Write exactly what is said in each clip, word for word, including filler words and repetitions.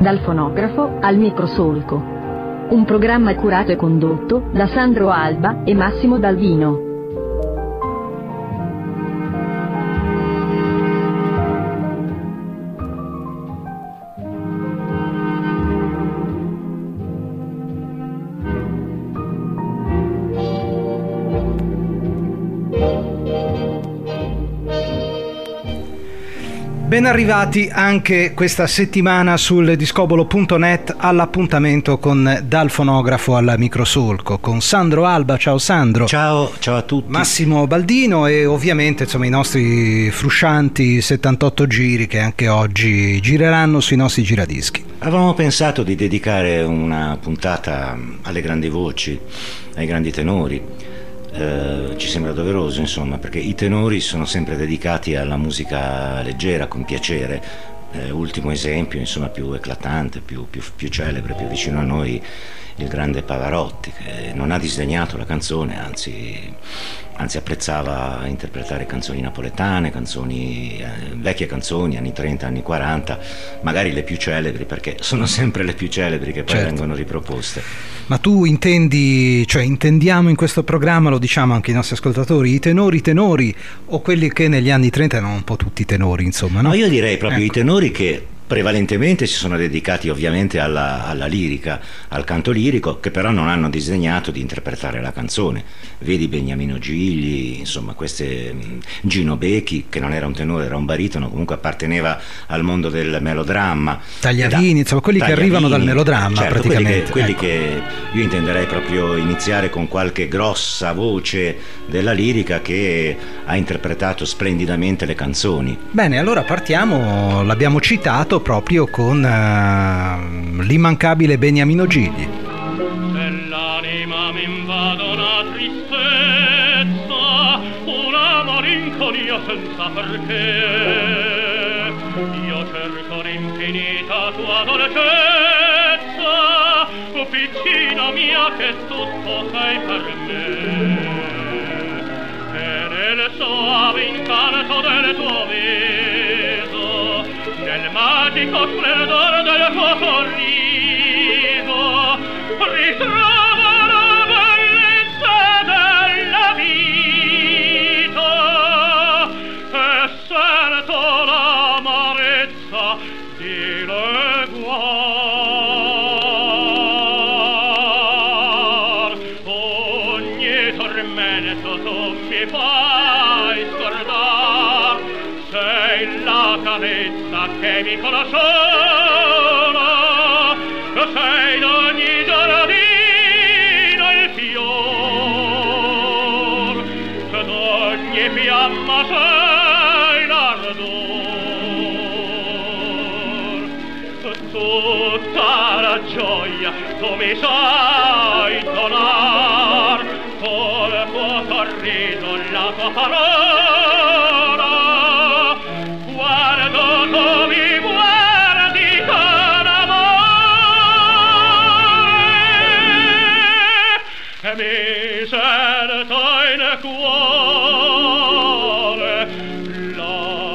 Dal fonografo al microsolco. Un programma curato e condotto da Sandro Alba e Massimo Dalvino. Ben arrivati anche questa settimana sul discobolo punto net all'appuntamento con Dal fonografo al microsolco con Sandro Alba. Ciao Sandro. Ciao, ciao a tutti. Massimo Baldino e ovviamente insomma i nostri fruscianti settantotto giri che anche oggi gireranno sui nostri giradischi. Avevamo pensato di dedicare una puntata alle grandi voci, ai grandi tenori. Uh, ci sembra doveroso, insomma, perché i tenori sono sempre dedicati alla musica leggera, con piacere. Uh, ultimo esempio, insomma, più eclatante, più, più, più celebre, più vicino a noi, il grande Pavarotti, che non ha disdegnato la canzone, anzi, anzi apprezzava interpretare canzoni napoletane, canzoni, eh, vecchie canzoni, anni trenta, anni quaranta, magari le più celebri, perché sono sempre le più celebri che poi certo. vengono riproposte. Ma tu intendi, cioè intendiamo in questo programma, lo diciamo anche ai nostri ascoltatori, i tenori tenori o quelli che negli anni trenta erano un po' tutti tenori, insomma, no? No, io direi proprio ecco. i tenori che prevalentemente si sono dedicati ovviamente alla, alla lirica, al canto lirico, che però non hanno disdegnato di interpretare la canzone. Vedi Beniamino Gigli, insomma queste Gino Becchi, che non era un tenore, era un baritono, comunque apparteneva al mondo del melodramma. Tagliavini, da, insomma quelli Tagliavini, che arrivano dal melodramma, certo, praticamente. Quelli, che, quelli ecco. che io intenderei proprio iniziare con qualche grossa voce della lirica che ha interpretato splendidamente le canzoni. Bene, allora partiamo, l'abbiamo citato proprio con uh, l'immancabile Beniamino Gigli. Se l'anima mi invade una tristezza, una malinconia senza perché, io cerco l'infinita tua dolcezza, piccina mia che tutto sei per me, e nel soave incanto del tuo viso, nel magico splendore del tuo sorriso, ritrovo la bellezza della vita e sento l'amarezza di leguar. Ogni tormento tu mi fai scordar, sei la carezza che mi conosciona, sei d'ogni giardino il fior, che d'ogni fiamma sei l'ardor, tutta la gioia tu mi sai donar, col tuo sorriso la tua parola, guardo tu mi guardi con amore e mi sento in cuore la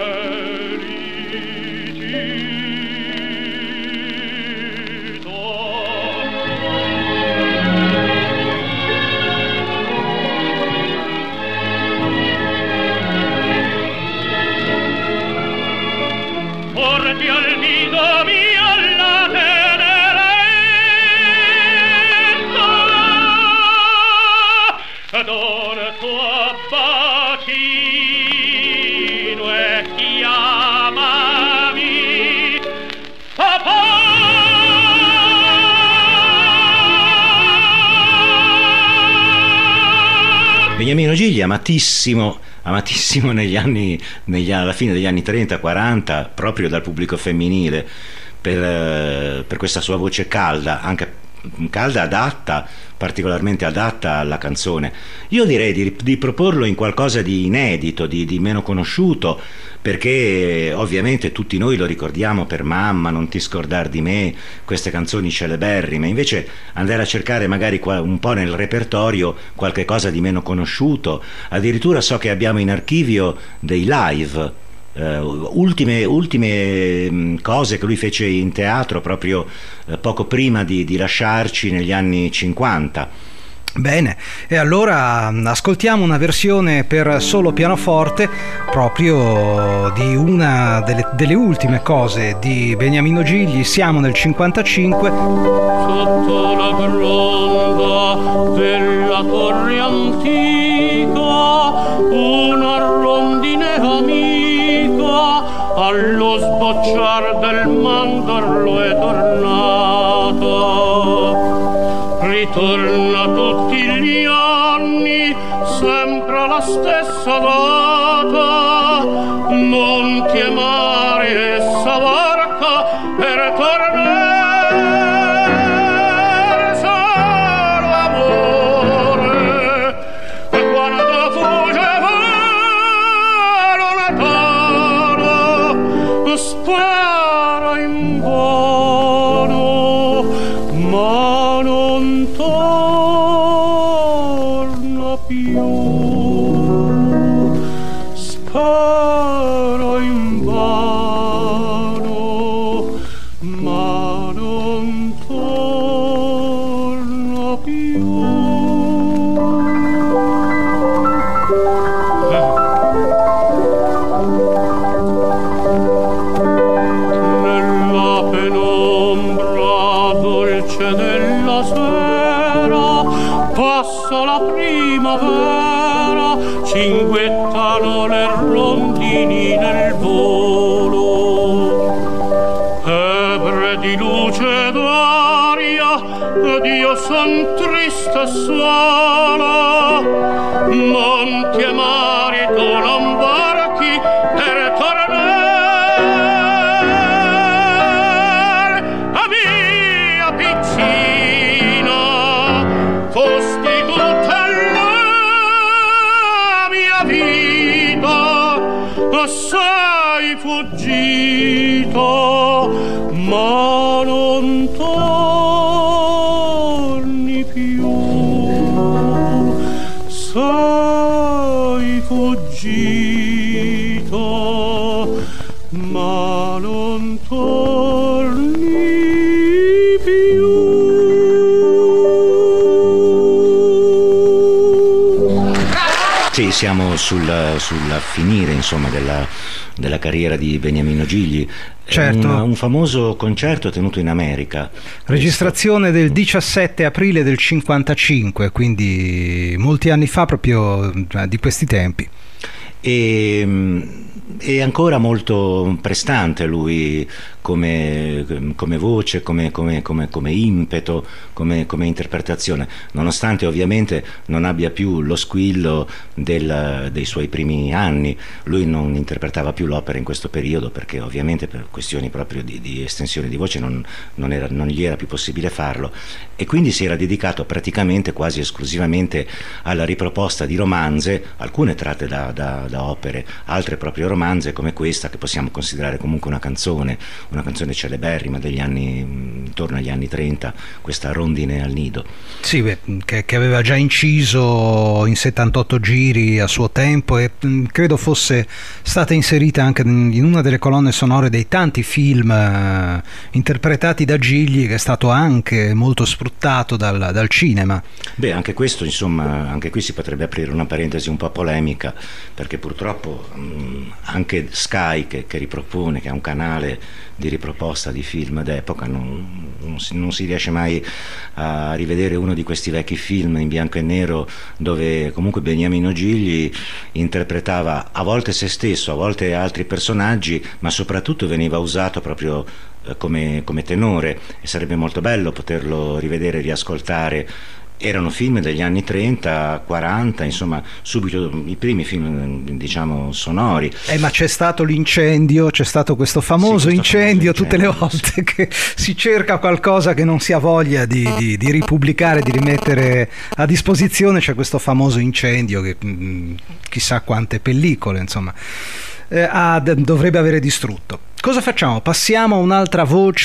porti al nido mio la tenerezza, don tuo bacino e chiamami papà. Beniamino Gigli, amatissimo amatissimo negli anni, negli, alla fine degli anni trenta quaranta, proprio dal pubblico femminile, per, per questa sua voce calda, anche calda, adatta, particolarmente adatta alla canzone. Io direi di, di proporlo in qualcosa di inedito, di, di meno conosciuto, perché ovviamente tutti noi lo ricordiamo per Mamma, Non ti scordar di me, queste canzoni celeberrime. Invece andare a cercare magari un po' nel repertorio qualche cosa di meno conosciuto. Addirittura so che abbiamo in archivio dei live uh, ultime, ultime cose che lui fece in teatro proprio uh, poco prima di, di lasciarci negli anni cinquanta. Bene, e allora ascoltiamo una versione per solo pianoforte proprio di una delle, delle ultime cose di Beniamino Gigli. Siamo nel cinquantacinque. Sotto la gronda della torre antica una rondine amica allo sbocciar del mandorlo è tornata. Ritorna tutti gli anni, sempre la stessa data, non chiamare essa barca per tornare solo amore, e quando fugge lontano spara in vano, ma non torna più, spara in vano, ma non torna più. Nella penombra dolce della sera passa la primavera, cinguettano le rondini nel volo. Ebre di luce d'aria, ed io son triste e sola, non ti marito non barchi per tornare a mia piccina, fosti tutta la mia vita, sei fuggito, ma non torni più, sei fuggito, ma non torni più. Sì, siamo sul, sul finire insomma della, della carriera di Beniamino Gigli. Certo. Un, un famoso concerto tenuto in America. Registrazione del diciassette aprile del cinquantacinque, quindi molti anni fa, proprio di questi tempi. E, è ancora molto prestante lui come, come voce, come, come, come, come impeto, come, come interpretazione, nonostante ovviamente non abbia più lo squillo del, dei suoi primi anni. Lui non interpretava più l'opera in questo periodo perché ovviamente per questioni proprio di, di estensione di voce non, non, era, non gli era più possibile farlo, e quindi si era dedicato praticamente quasi esclusivamente alla riproposta di romanze, alcune tratte da, da, da opere, altre proprio romanze come questa, che possiamo considerare comunque una canzone, una canzone celeberrima degli anni, intorno agli anni trenta, questa Rondine al nido. Sì, beh, che, che aveva già inciso in settantotto giri a suo tempo, e mh, credo fosse stata inserita anche in una delle colonne sonore dei tanti film eh, interpretati da Gigli, che è stato anche molto sfruttato dal, dal cinema. Beh, anche questo, insomma, anche qui si potrebbe aprire una parentesi un po' polemica, perché purtroppo mh, anche Sky, che, che ripropone, che è un canale di riproposta di film d'epoca, non, non, si, non si riesce mai a rivedere uno di questi vecchi film in bianco e nero dove comunque Beniamino Gigli interpretava a volte se stesso, a volte altri personaggi, ma soprattutto veniva usato proprio eh, come, come tenore, e sarebbe molto bello poterlo rivedere, riascoltare. Erano film degli anni trenta, quaranta, insomma, subito i primi film, diciamo, sonori. Eh, ma c'è stato l'incendio, c'è stato questo famoso, sì, questo incendio, famoso incendio tutte le volte sì. che si cerca qualcosa che non si ha voglia di, di, di ripubblicare, di rimettere a disposizione, c'è questo famoso incendio che mh, chissà quante pellicole, insomma, eh, ha, dovrebbe avere distrutto. Cosa facciamo? Passiamo a un'altra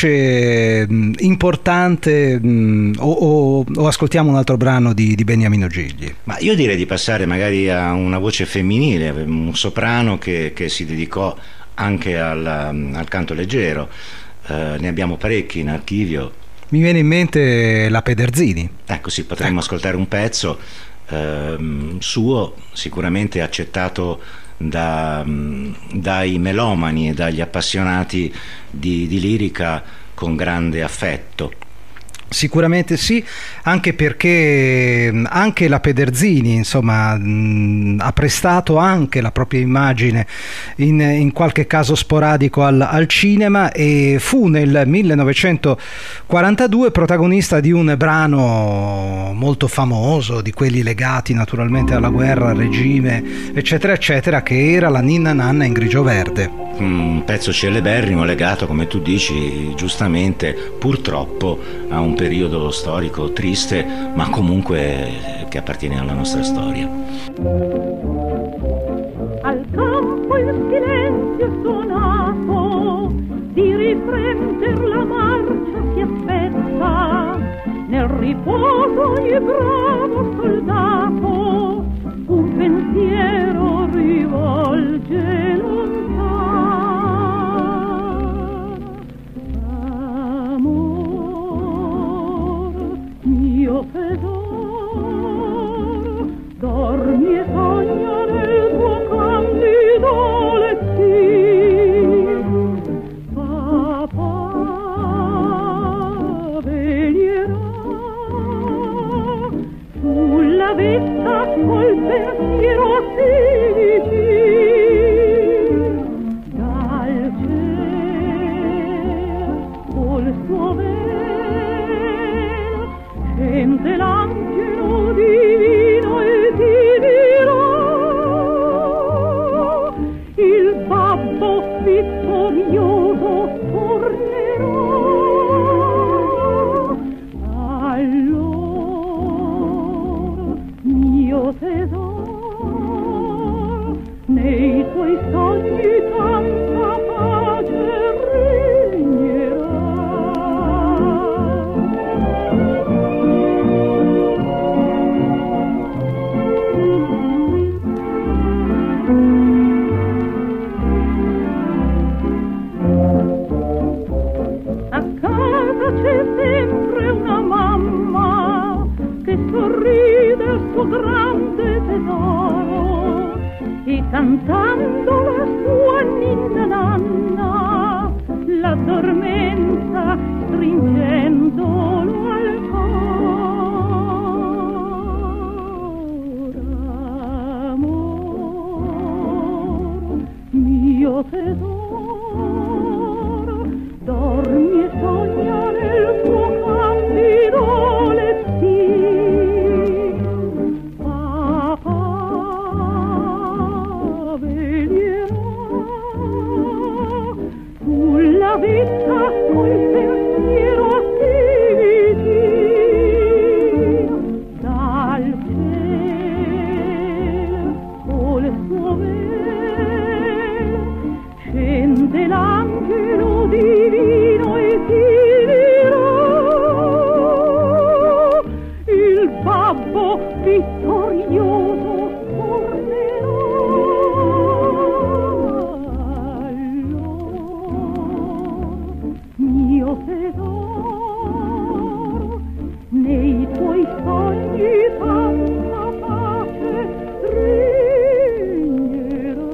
voce mh, importante mh, o, o, o ascoltiamo un altro brano di, di Beniamino Gigli? Ma io direi di passare magari a una voce femminile, un soprano che, che si dedicò anche al, al canto leggero, eh, ne abbiamo parecchi in archivio. Mi viene in mente la Pederzini. Ecco sì, potremmo ecco. ascoltare un pezzo ehm, suo, sicuramente accettato da, dai melomani e dagli appassionati di, di lirica con grande affetto. Sicuramente sì, anche perché anche la Pederzini, insomma, mh, ha prestato anche la propria immagine in, in qualche caso sporadico al, al cinema, e fu nel millenovecentoquarantadue protagonista di un brano molto famoso, di quelli legati naturalmente alla guerra, al regime, eccetera eccetera, che era la Ninna Nanna in grigio verde. Un pezzo celeberrimo legato, come tu dici giustamente, purtroppo a un periodo storico triste, ma comunque che appartiene alla nostra storia. Al campo il silenzio suonato, di riprender la marcia si aspetta, nel riposo il bravo soldato un pensiero rivolge lontano. Mio tesoro, dormi e sogna nel tuo candido lettin. Papà veglierà sulla vetta col pensiero si vicin. Dal cielo col suo velo scende l'angelo divino e ti dirà: il babbo vittorioso tornerà. Allora, mio tesoro, nei tuoi sogni tanta pace regnerà. C'è sempre una mamma che sorride al suo grande tesoro e cantando la sua ninna nanna l'addormenta stringendolo al cuore. Amor, mio tesoro, dormi e sogna nel tuo candido lettin. Papà veglierà sulla vita col pensiero si vicin. Dal cielo col suo velo scende l'angelo divino e ti dirà: il babbo vittorioso tornerà. Allora, mio tesoro, nei tuoi sogni tanta pace regnerà.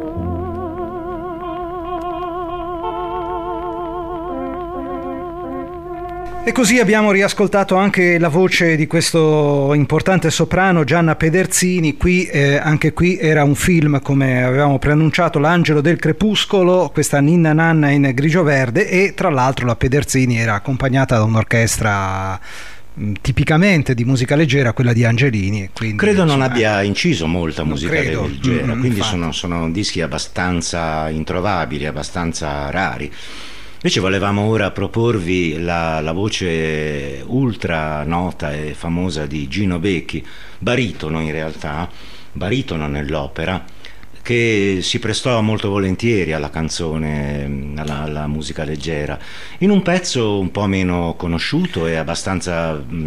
E così abbiamo riascoltato anche la voce di questo importante soprano Gianna Pederzini. Qui eh, anche qui era un film, come avevamo preannunciato, L'angelo del crepuscolo, questa Ninna Nanna in grigio verde, e tra l'altro la Pederzini era accompagnata da un'orchestra mh, tipicamente di musica leggera, quella di Angelini, e quindi, credo non insomma, abbia inciso molta musica credo. leggera, Mm, quindi infatti. sono, sono dischi abbastanza introvabili, abbastanza rari. Invece volevamo ora proporvi la, la voce ultra nota e famosa di Gino Becchi, baritono in realtà, baritono nell'opera, che si prestò molto volentieri alla canzone, alla, alla musica leggera, in un pezzo un po' meno conosciuto e abbastanza mh,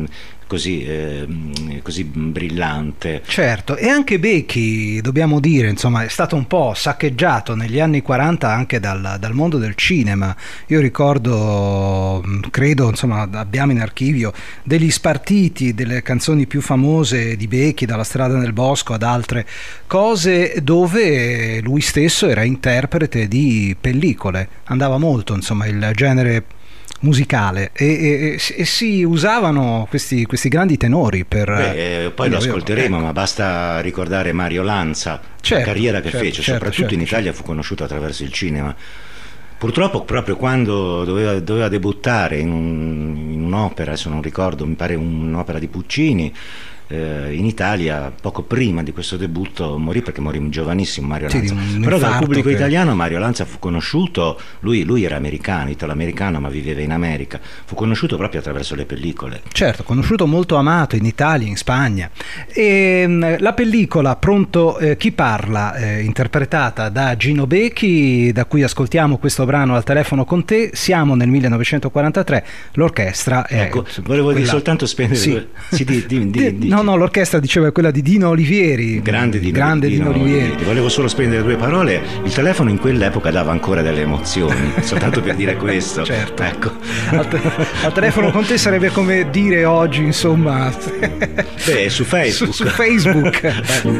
così, eh, così brillante. Certo, e anche Becchi, dobbiamo dire, insomma, è stato un po' saccheggiato negli anni quaranta anche dal, dal mondo del cinema. Io ricordo, credo, insomma, abbiamo in archivio degli spartiti delle canzoni più famose di Becchi, dalla Strada nel bosco ad altre cose, dove lui stesso era interprete di pellicole. Andava molto, insomma, il genere musicale e, e, e si usavano questi, questi grandi tenori per... Beh, eh, poi lo ascolteremo, ecco. Ma basta ricordare Mario Lanza, certo, la carriera che certo, fece, certo, soprattutto certo, in Italia certo. fu conosciuto attraverso il cinema. Purtroppo proprio quando doveva, doveva debuttare in, un, in un'opera, adesso non ricordo, mi pare un'opera di Puccini, eh, in Italia, poco prima di questo debutto morì, perché morì giovanissimo Mario Sì, Lanza. un Però dal pubblico che... italiano Mario Lanza fu conosciuto, lui, lui era americano, italo-americano, ma viveva in America, fu conosciuto proprio attraverso le pellicole. Certo, conosciuto, molto amato in Italia, in Spagna. E la pellicola Pronto eh, chi parla, eh, interpretata da Gino Becchi, da cui ascoltiamo questo brano Al telefono con te. Siamo nel millenovecentoquarantatré, l'orchestra è... Ecco, volevo quella... dire soltanto spendere... Sì. Due... Sì, di, di, di, di... No, no, l'orchestra diceva quella di Dino Olivieri. Grande Dino, grande Dino, Dino Olivieri. Olivieri. Volevo solo spendere due parole. Il telefono in quell'epoca dava ancora delle emozioni, soltanto per dire questo. Certo. Ecco. Al, te- al telefono con te sarebbe come dire oggi, insomma... Beh, su Facebook. Su, su Facebook.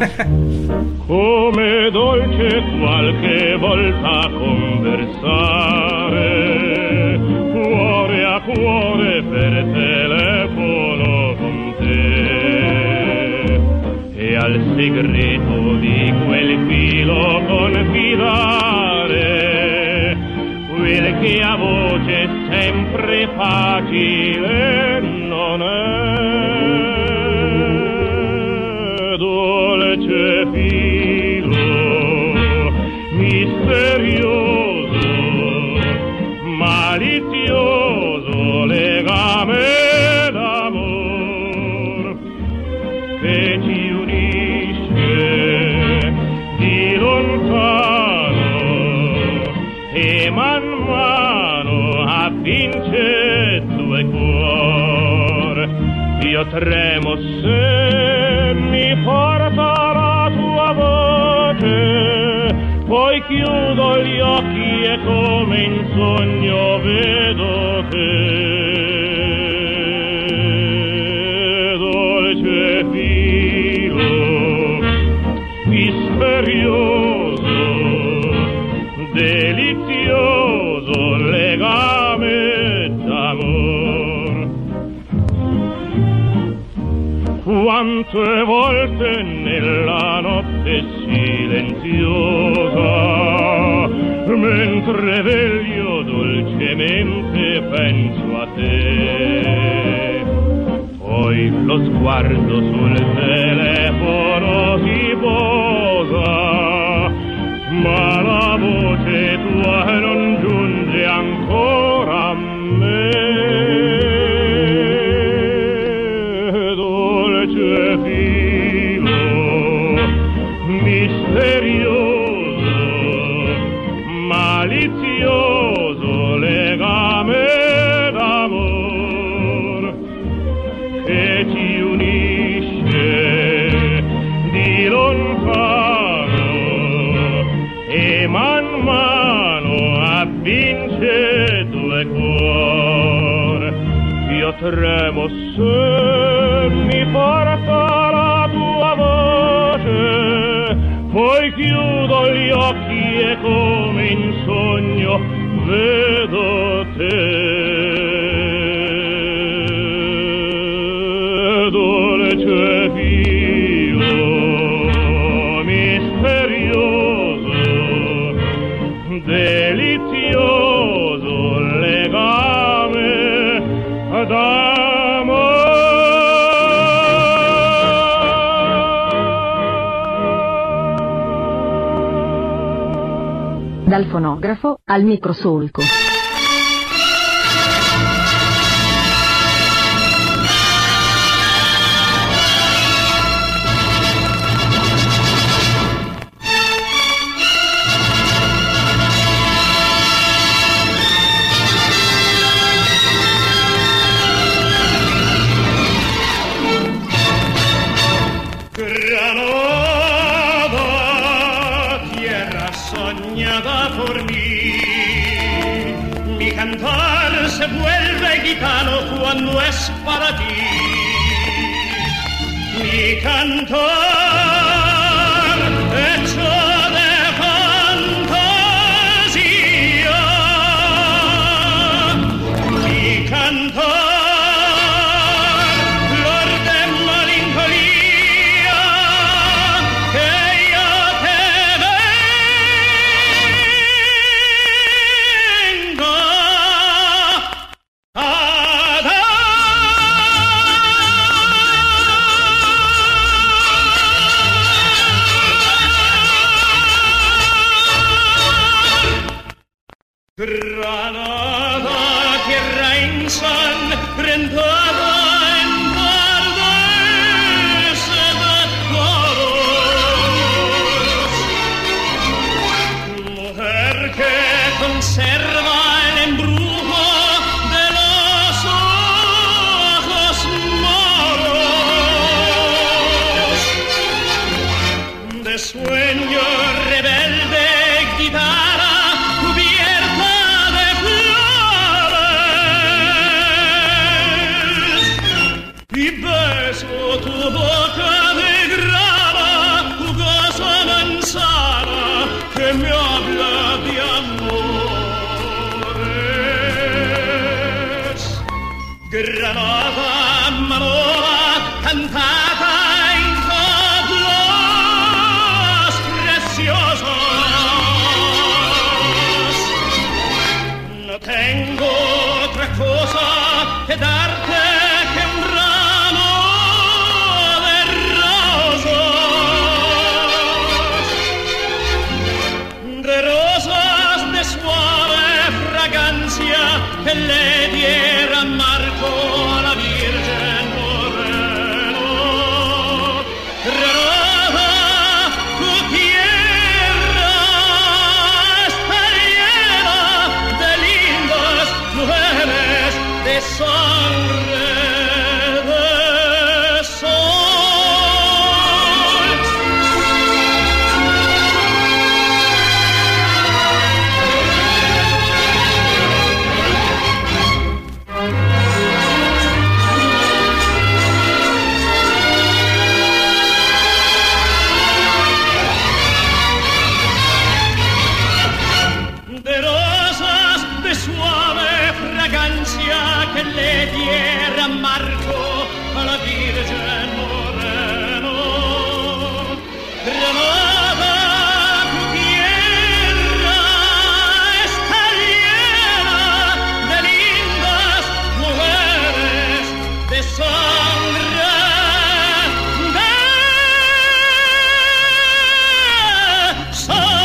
Come dolce qualche volta conversare, cuore a cuore per telefono con te, e al segreto di quel filo confidare, quel che a voce sempre facile non è. Dolce filo misterioso, malizioso legame d'amor che ci unisce di lontano e man mano avvince due cuor. Io tremo se mi porta la tua voce, poi chiudo gli occhi e come in sogno vedo te. Dolce filo misterioso, delizioso legame d'amor. Quante volte nella notte silenziosa, mentre veglio dolcemente penso a te, poi lo sguardo sul telefono si posa, ma la voce tua non giunge ancora a me. Dolce filo misterioso, malizioso legame d'amor che ci unisce di lontano e man mano avvince due cuor. Io tremo se mi porta la tua voce, poi chiudo gli occhi e come in sogno vedo te. Dolce filo misterioso, delizioso legame d'amore. Dal fonografo al microsolco. gitano quando es para ti mi cantar hecho de fantasía mi cantar flor de melancolía que yo te vengo a dar. Granada, tierra ensangrentada en tardes de toros, mujer que conserva el embrujo de los ojos moros, de sueño rebelde guitarra cubierta de flores y beso tu boca de grana, jugosa manzana que me habla de amores. Granada amorosa cantata en coplas preciosas. No tengo otra cosa que darte que un ramo de rosas, de rosas de suave fragancia que le diera Marco a la Virgen Moreno. Granada, tu tierra está llena de lindas mujeres de sangre de sol. De rosas de suave fragancia que le diera Marco a la Virgen Moreno. Granada, tu tierra está llena de lindas mujeres de sangre de sol.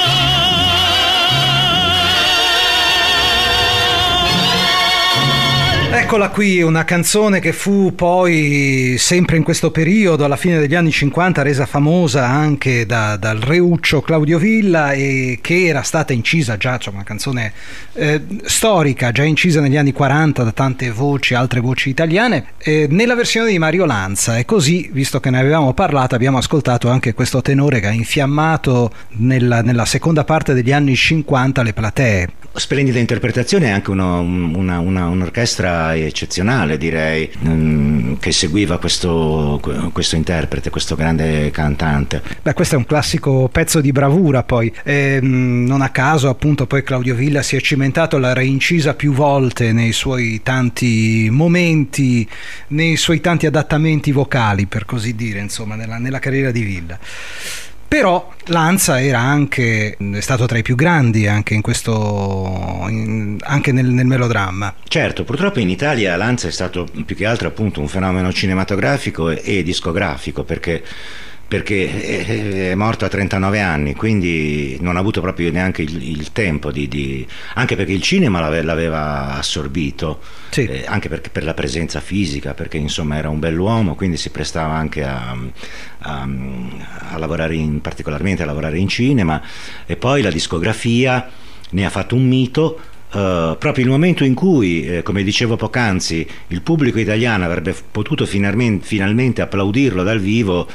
Eccola qui, una canzone che fu poi sempre in questo periodo, alla fine degli anni cinquanta, resa famosa anche da, dal reuccio Claudio Villa, e che era stata incisa già, cioè una canzone eh, storica, già incisa negli anni quaranta da tante voci, altre voci italiane, eh, nella versione di Mario Lanza. E così, visto che ne avevamo parlato, abbiamo ascoltato anche questo tenore che ha infiammato nella, nella seconda parte degli anni cinquanta le platee. Splendida interpretazione e anche uno, una, una, un'orchestra eccezionale, direi, che seguiva questo, questo interprete, questo grande cantante. Beh, questo è un classico pezzo di bravura, poi e, non a caso appunto poi Claudio Villa si è cimentato, l'ha reincisa più volte nei suoi tanti momenti, nei suoi tanti adattamenti vocali, per così dire, insomma, nella, nella carriera di Villa. Però Lanza era anche, è stato tra i più grandi anche in questo, in, anche nel, nel melodramma. Certo, purtroppo in Italia Lanza è stato più che altro appunto un fenomeno cinematografico e, e discografico, perché perché è morto a trentanove anni, quindi non ha avuto proprio neanche il, il tempo di, di anche perché il cinema l'ave, l'aveva assorbito, sì. eh, anche perché per la presenza fisica, perché insomma era un bell'uomo, quindi si prestava anche a, a, a lavorare in, particolarmente a lavorare in cinema. E poi la discografia ne ha fatto un mito. Uh, proprio il momento in cui, eh, come dicevo poc'anzi, il pubblico italiano avrebbe potuto finalmente, finalmente applaudirlo dal vivo,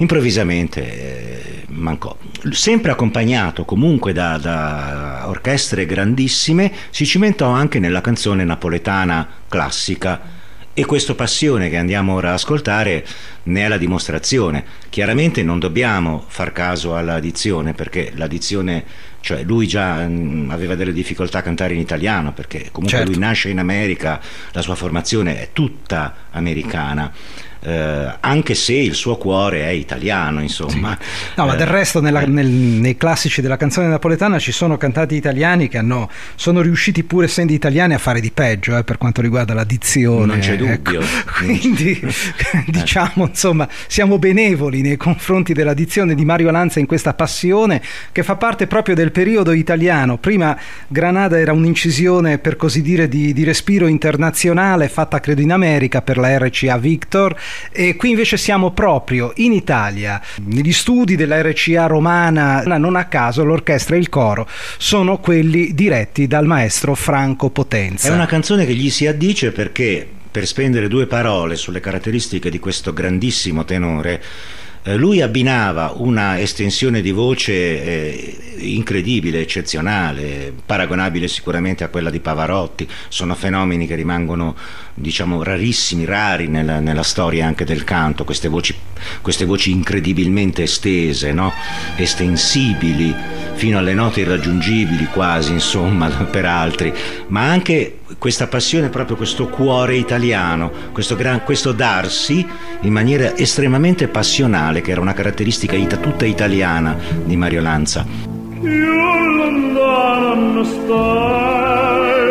improvvisamente eh, mancò. Sempre accompagnato comunque da, da orchestre grandissime, si cimentò anche nella canzone napoletana classica, e questo Passione che andiamo ora a ascoltare ne è la dimostrazione. Chiaramente non dobbiamo far caso alla dizione, perché la dizione, cioè lui già mh, aveva delle difficoltà a cantare in italiano, perché comunque certo. Lui nasce in America, la sua formazione è tutta americana. Eh, anche se il suo cuore è italiano, insomma. Sì. No, ma del resto nella, nel, nei classici della canzone napoletana ci sono cantanti italiani che hanno, sono riusciti, pur essendo italiani, a fare di peggio eh, per quanto riguarda la dizione. Non c'è dubbio. Ecco. Quindi diciamo, insomma, siamo benevoli nei confronti della dizione di Mario Lanza in questa Passione, che fa parte proprio del periodo italiano. Prima Granada era un'incisione, per così dire, di, di respiro internazionale, fatta credo in America per la R C A Victor, e qui invece siamo proprio in Italia, negli studi della R C A romana. Non a caso l'orchestra e il coro sono quelli diretti dal maestro Franco Potenza. È una canzone che gli si addice perché, per spendere due parole sulle caratteristiche di questo grandissimo tenore, eh, lui abbinava una estensione di voce eh, incredibile, eccezionale, paragonabile sicuramente a quella di Pavarotti. Sono fenomeni che rimangono, diciamo, rarissimi, rari nella, nella storia anche del canto, queste voci, queste voci incredibilmente estese, no? Estensibili fino alle note irraggiungibili quasi, insomma, per altri, ma anche questa passione, proprio questo cuore italiano, questo, gran, questo darsi in maniera estremamente passionale, che era una caratteristica ita, tutta italiana di Mario Lanza. Più lontano stai,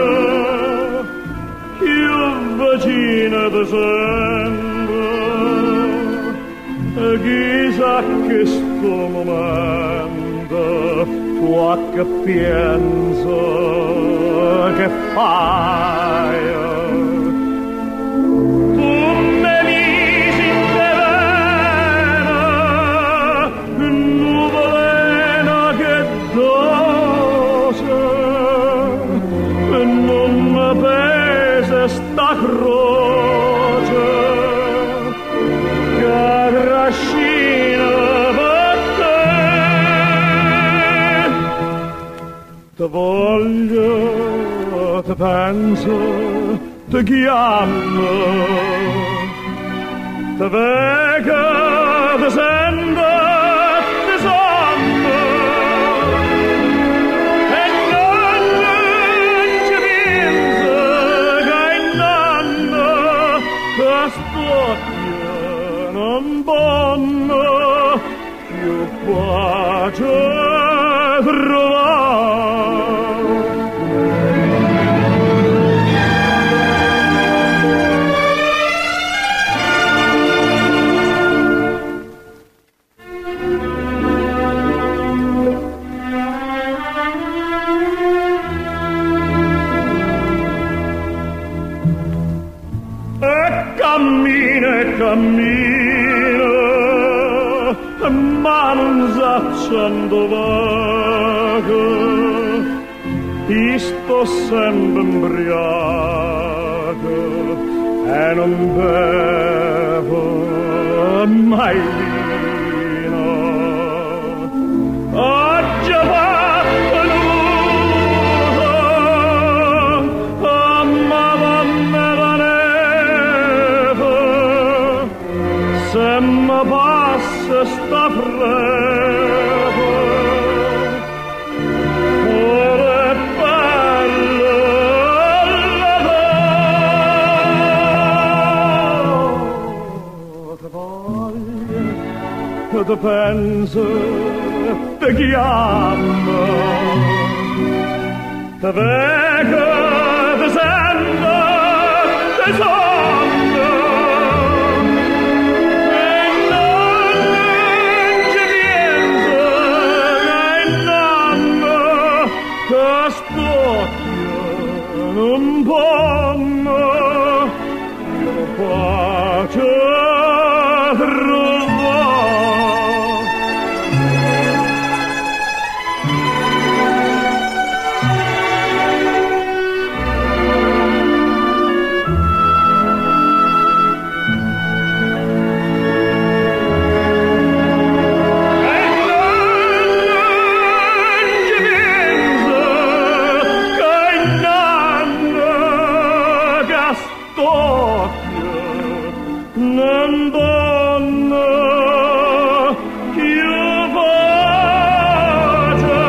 più vicino ti sento, chissà che sto momento tu che penso che fai. Tu mi visi in vena, nuvolena che dose, e non mi pesa sta croce che trascina per te. Te voglio, te penso, te chiamo, te vedo, te sento, te sonno, e non ci penso che innanno quest'occhio non bonno più pace trovare. Cammino, ma non s'accendo vago, ti sto sempre imbriaco e non bevo mai vino. Oggi fatto nudo, amava la neve, se mi passa sta freva, ora è bello la te voglio, te penso, te chiamo, te vedo, te sento, te sonno. Non bonno io pace trovò. grazia, non donna che pace.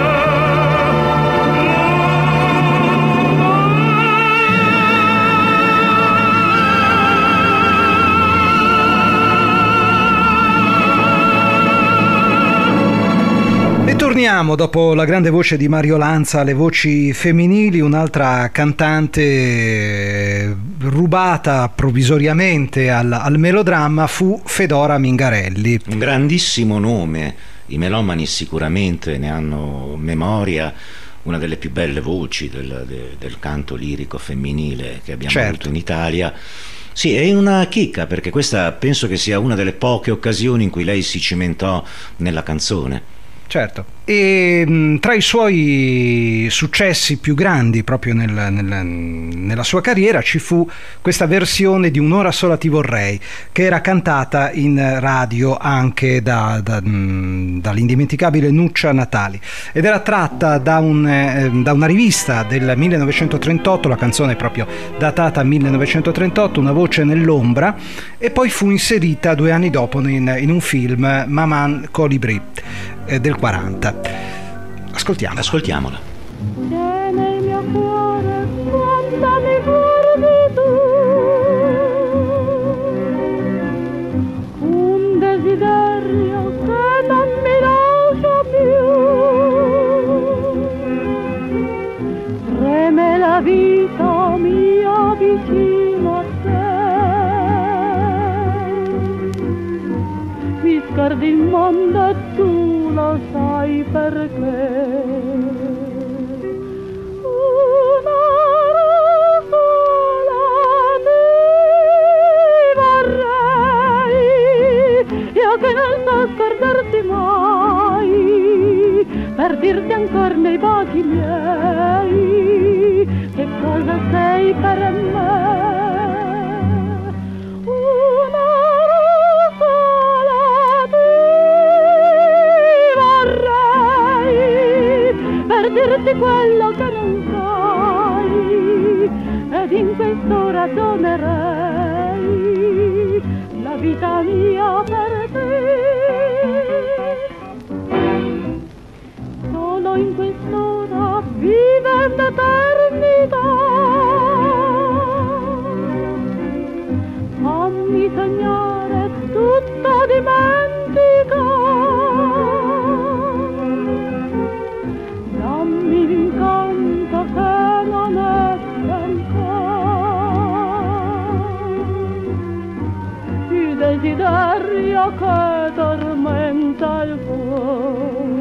E torniamo dopo la grande voce di Mario Lanza alle voci femminili. Un'altra cantante rubata provvisoriamente al, al melodramma fu Fedora Mingarelli. Un grandissimo nome, i melomani sicuramente ne hanno memoria, una delle più belle voci del, del, del canto lirico femminile che abbiamo Certo. avuto in Italia. Sì, è una chicca, perché questa penso che sia una delle poche occasioni in cui lei si cimentò nella canzone. Certo, e mh, tra i suoi successi più grandi proprio nel, nel, nella sua carriera ci fu questa versione di Un'ora sola ti vorrei, che era cantata in radio anche da, da, mh, dall'indimenticabile Nuccia Natali, ed era tratta da, un, eh, da una rivista del millenovecentotrentotto. La canzone è proprio datata millenovecentotrentotto, Una voce nell'ombra, e poi fu inserita due anni dopo in, in un film, Maman Colibri, eh, del quaranta. Ascoltiamo. Ascoltiamola. C'è nel mio cuore quando mi guardi tu un desiderio che non mi lascia più. Preme la vita mia vicino a te. Mi scordi il mondo e tu lo sai perché. Una sola ti vorrei, io che non so scordarti mai, per dirti ancora nei baci miei che cosa sei per me. Dirti quello che non sai, ed in quest'ora donerei la vita mia per te. Solo in quest'ora vive l'eternità, fammi sognare tutto dimentica. Desiderio che tormenta il cuore.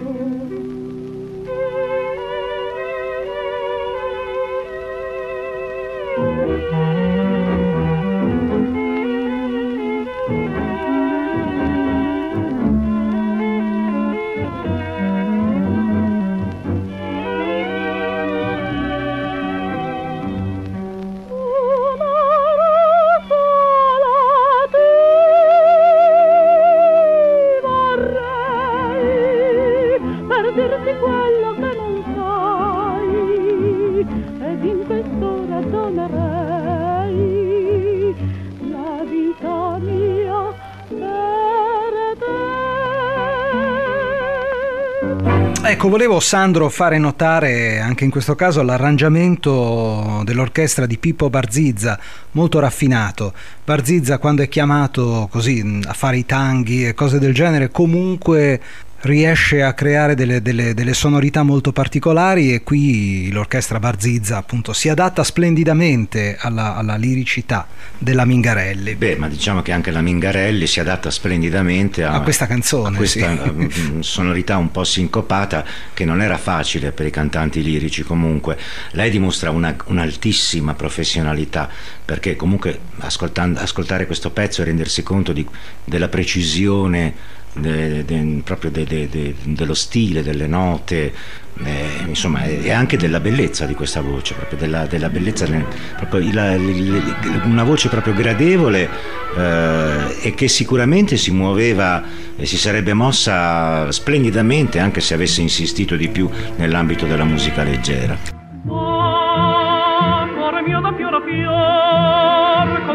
Ecco, volevo, Sandro, fare notare anche in questo caso l'arrangiamento dell'orchestra di Pippo Barzizza, molto raffinato. Barzizza, quando è chiamato così a fare i tanghi e cose del genere, comunque riesce a creare delle, delle, delle sonorità molto particolari, e qui l'orchestra Barzizza appunto si adatta splendidamente alla, alla liricità della Mingarelli. Beh, ma diciamo che anche la Mingarelli si adatta splendidamente a, a questa canzone, a questa sì. sonorità un po' sincopata, che non era facile per i cantanti lirici. Comunque lei dimostra una, un'altissima professionalità, perché comunque ascoltando, ascoltare questo pezzo e rendersi conto di, della precisione De, de, proprio de, de, de, dello stile, delle note, eh, insomma, e anche della bellezza di questa voce, proprio della, della bellezza, proprio la, la, una voce proprio gradevole, eh, e che sicuramente si muoveva e si sarebbe mossa splendidamente anche se avesse insistito di più nell'ambito della musica leggera. Oh, cuore mio da fiore a fior,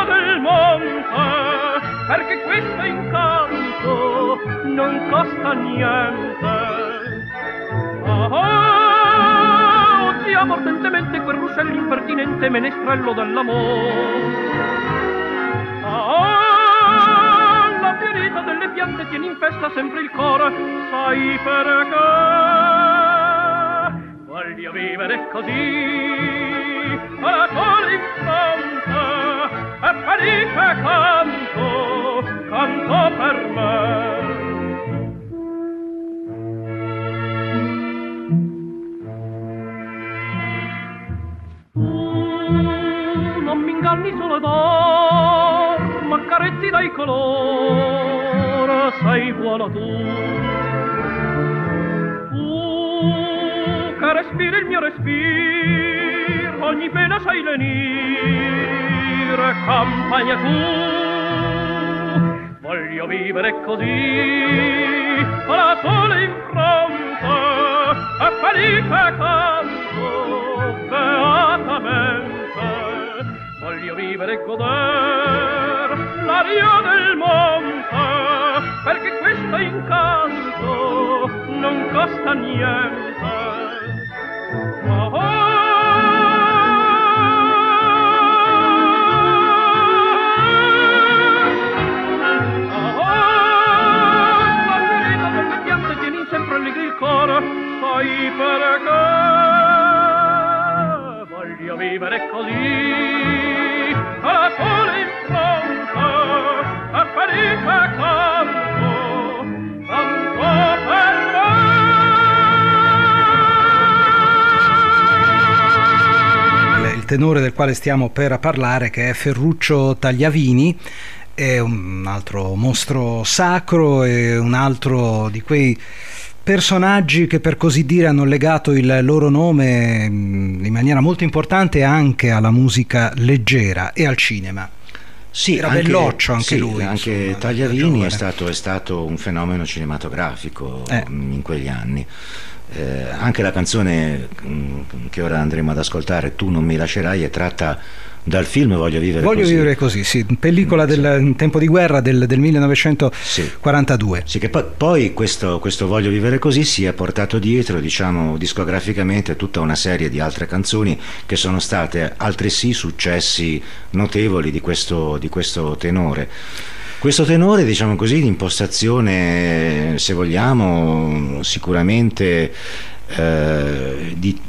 del monte, perché questo incanto non costa niente. Ah, odia mordentemente quel ruscello impertinente menestrello dell'amore. Ah, la fiorita delle piante tiene in festa sempre il cuore, sai perché? Voglio vivere così, alla sola in fronte, e felice canto, canto per me. Tu non mi inganni solo d'or, ma carezzi dai colore, sei buona tu. Che respiri il mio respiro, ogni pena sai lenire, campagna tu. Voglio vivere così, alla sola in fronte, e felice canto, beatamente. Voglio vivere e goder l'aria del monte, perché questo incanto non costa niente. Oh, oh. Sai perché voglio vivere così, alla sola in fronte, a felice canto, canto per me. Il tenore del quale stiamo per parlare, che è Ferruccio Tagliavini, è un altro mostro sacro e un altro di quei personaggi che, per così dire, hanno legato il loro nome in maniera molto importante anche alla musica leggera e al cinema. Sì, era anche, belloccio anche sì, lui. Anche insomma, Tagliavini è stato, è stato un fenomeno cinematografico eh. in quegli anni. Eh, anche la canzone che ora andremo ad ascoltare, Tu non mi lascerai, è tratta dal film Voglio vivere Voglio così. vivere così, sì, pellicola sì. del in tempo di guerra del, del millenovecentoquarantadue. Sì, sì, che poi, poi questo, questo Voglio vivere così si è portato dietro, diciamo, discograficamente tutta una serie di altre canzoni che sono state altresì successi notevoli di questo, di questo tenore. Questo tenore, diciamo così, di impostazione, se vogliamo, sicuramente eh, di,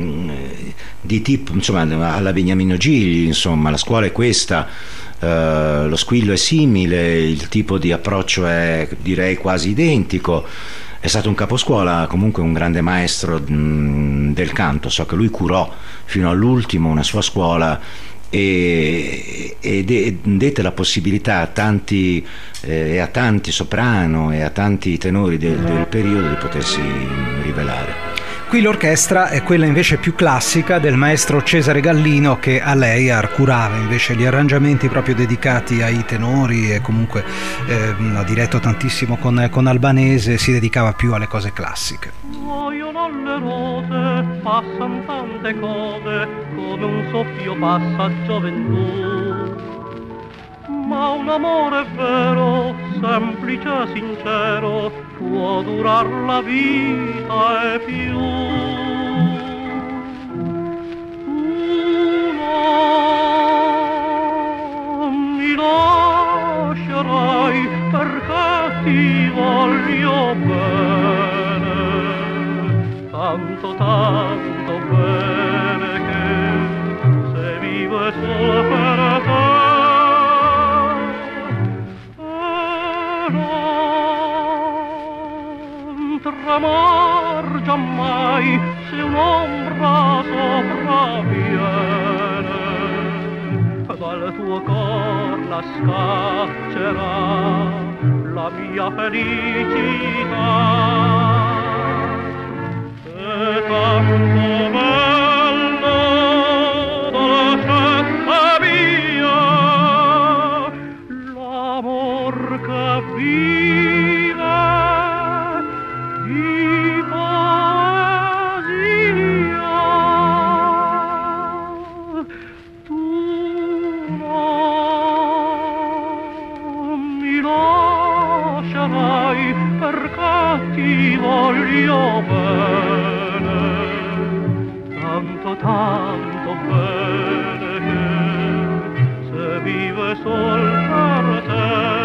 di tipo, insomma, alla Beniamino Gigli, insomma, la scuola è questa, eh, lo squillo è simile, il tipo di approccio è, direi, quasi identico. È stato un caposcuola, comunque un grande maestro mh, del canto. So che lui curò fino all'ultimo una sua scuola e, e de, dette la possibilità a tanti eh, e a tanti soprano e a tanti tenori del, del periodo di potersi rivelare. Qui l'orchestra è quella invece più classica del maestro Cesare Gallino, che a lei curava invece gli arrangiamenti proprio dedicati ai tenori e comunque eh, ha diretto tantissimo con, con Albanese, si dedicava più alle cose classiche. Muoiono le rose, passano tante cose, come un soffio passa a gioventù. Ma un amore vero, semplice e sincero, può durar la vita e più. Tu non mi lascerai perché ti voglio bene, tanto tanto bene che se vivo è solo per te. Amor giammai se un'ombra sopravviene, dal tuo cor la scaccerà la mia felicità. E tanto bello dolcezza mia, l'amor che vive di poesia. Tu non ti voglio bene, tanto tanto bene che se vive sol per te.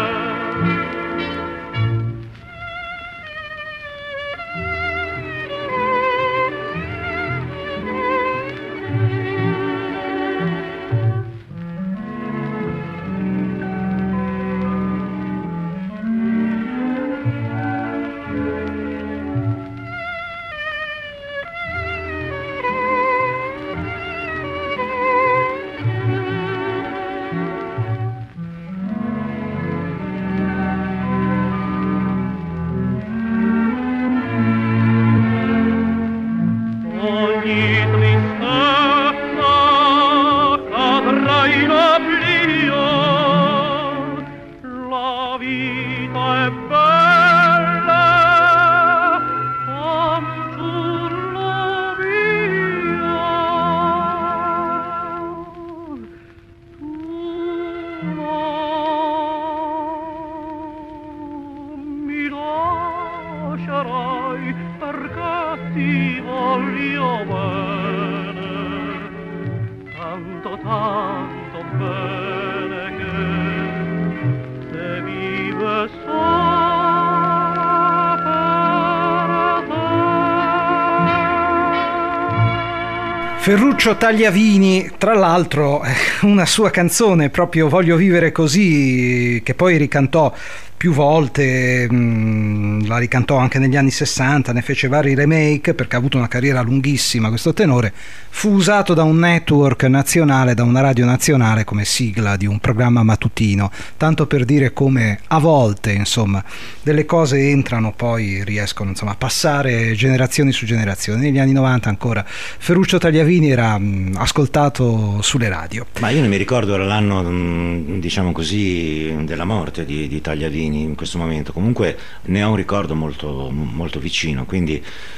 Ferruccio Tagliavini, tra l'altro una sua canzone proprio Voglio vivere così, che poi ricantò più volte, mh, la ricantò anche negli anni sessanta, ne fece vari remake perché ha avuto una carriera lunghissima questo tenore, fu usato da un network nazionale, da una radio nazionale come sigla di un programma mattutino, tanto per dire come a volte insomma delle cose entrano poi riescono insomma a passare generazioni su generazioni. Negli anni novanta ancora Ferruccio Tagliavini era mh, ascoltato sulle radio. Ma io non mi ricordo l'anno mh, diciamo così della morte di, di Tagliavini in questo momento, comunque ne ho un ricordo molto, molto vicino, quindi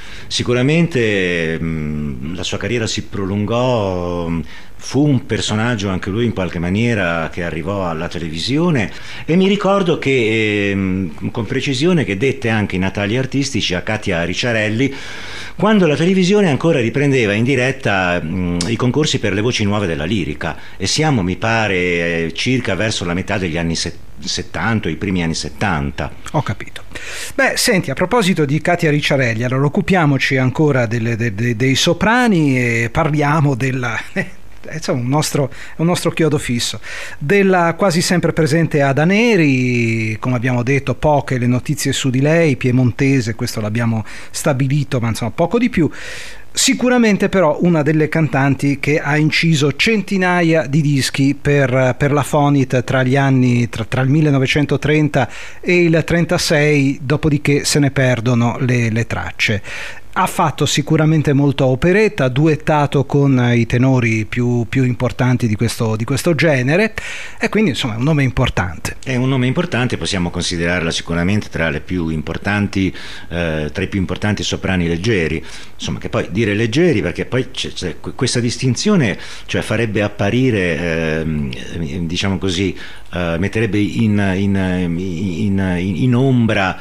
sicuramente mh, la sua carriera si prolungò, mh, fu un personaggio anche lui in qualche maniera che arrivò alla televisione, e mi ricordo che eh, con precisione che dette anche i natali artistici a Katia Ricciarelli quando la televisione ancora riprendeva in diretta mh, i concorsi per le voci nuove della lirica, e siamo mi pare eh, circa verso la metà degli anni settanta, i primi anni settanta. Ho capito. Beh, senti, a proposito di Katia Ricciarelli, allora occupiamoci ancora delle, de, de, dei soprani e parliamo della... Insomma, un nostro, un nostro chiodo fisso, della quasi sempre presente Ada Neri. Come abbiamo detto, poche le notizie su di lei, piemontese, questo l'abbiamo stabilito, ma insomma poco di più. Sicuramente però una delle cantanti che ha inciso centinaia di dischi per, per la Fonit tra gli anni tra, tra il millenovecentotrenta e il trentasei, dopodiché se ne perdono le, le tracce. Ha fatto sicuramente molta operetta, ha duettato con i tenori più, più importanti di questo, di questo genere, e quindi insomma è un nome importante. È un nome importante, possiamo considerarla sicuramente tra le più importanti, eh, tra i più importanti soprani leggeri. Insomma, che poi dire leggeri, perché poi c'è, c'è questa distinzione, cioè farebbe apparire, eh, diciamo così, eh, metterebbe in, in, in, in, in ombra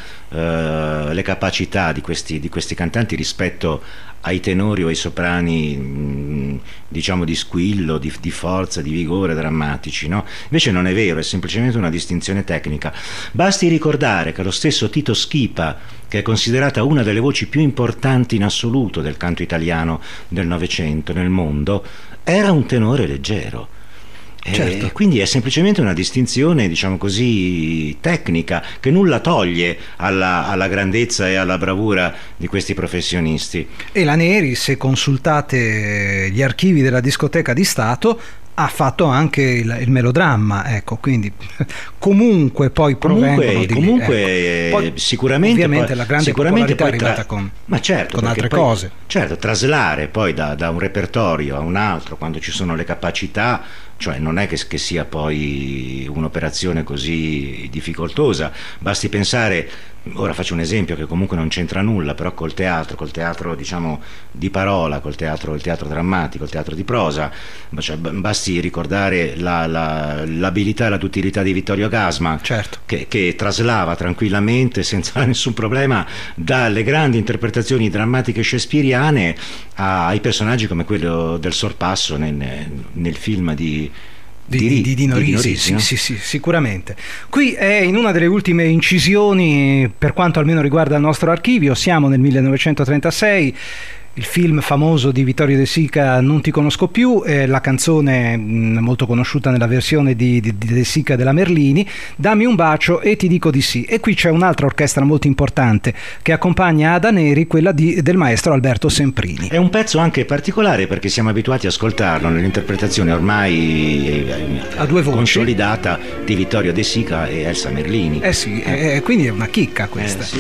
Uh, le capacità di questi, di questi cantanti rispetto ai tenori o ai soprani mh, diciamo di squillo, di, di forza, di vigore drammatici, no? Invece non è vero, è semplicemente una distinzione tecnica. Basti ricordare che lo stesso Tito Schipa, che è considerata una delle voci più importanti in assoluto del canto italiano del Novecento nel mondo, era un tenore leggero. Certo. E quindi è semplicemente una distinzione, diciamo così, tecnica, che nulla toglie alla, alla grandezza e alla bravura di questi professionisti. E la Neri, se consultate gli archivi della discoteca di Stato, ha fatto anche il, il melodramma, ecco, quindi comunque poi comunque, provengono di comunque lì, ecco. Poi, sicuramente ovviamente poi, la grande sicuramente popolarità poi è arrivata tra, con, ma certo, con altre poi, cose. Certo, traslare poi da, da un repertorio a un altro quando ci sono le capacità, cioè non è che, che sia poi un'operazione così difficoltosa. Basti pensare, ora faccio un esempio che comunque non c'entra nulla, però col teatro, col teatro diciamo di parola, col teatro, il teatro drammatico, il teatro di prosa, cioè, basti ricordare la, la, l'abilità e la duttilità di Vittorio Gassman, certo. che, che traslava tranquillamente, senza nessun problema, dalle grandi interpretazioni drammatiche shakespeariane a, ai personaggi come quello del Sorpasso nel, nel film di Di, di, di Dino Risi, Risi sì, no? sì, sì, sicuramente. Qui è in una delle ultime incisioni per quanto almeno riguarda il nostro archivio. Siamo nel millenovecentotrentasei, il film famoso di Vittorio De Sica, Non ti conosco più, è la canzone mh, molto conosciuta nella versione di, di, di De Sica della Merlini, Dammi un bacio e ti dico di sì. E qui c'è un'altra orchestra molto importante che accompagna Ada Neri, quella di, del maestro Alberto Semprini. È un pezzo anche particolare perché siamo abituati a ascoltarlo nell'interpretazione ormai a due voci consolidata di Vittorio De Sica e Elsa Merlini. Eh sì, eh. Eh, quindi è una chicca questa. Eh, sì.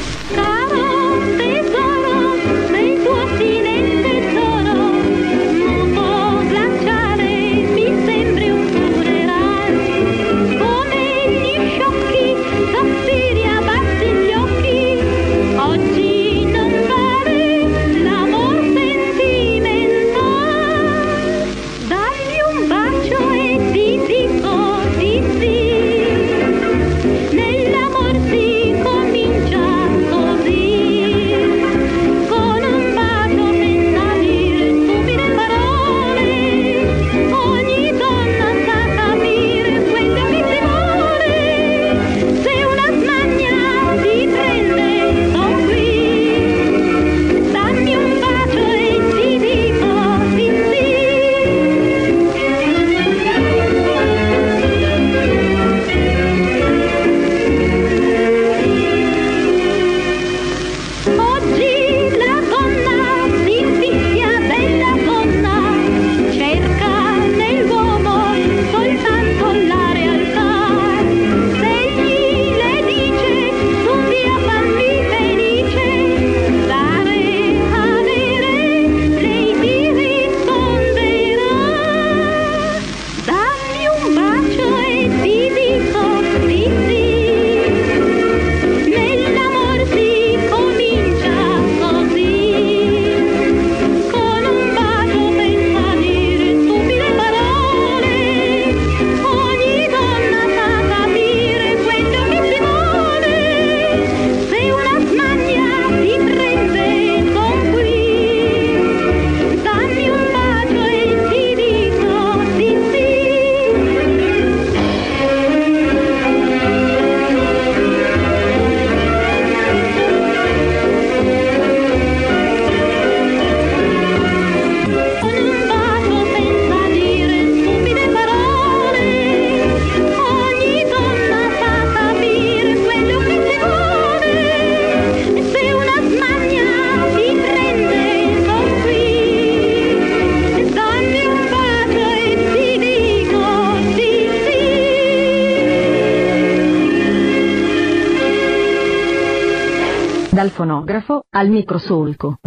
Dal fonografo al microsolco.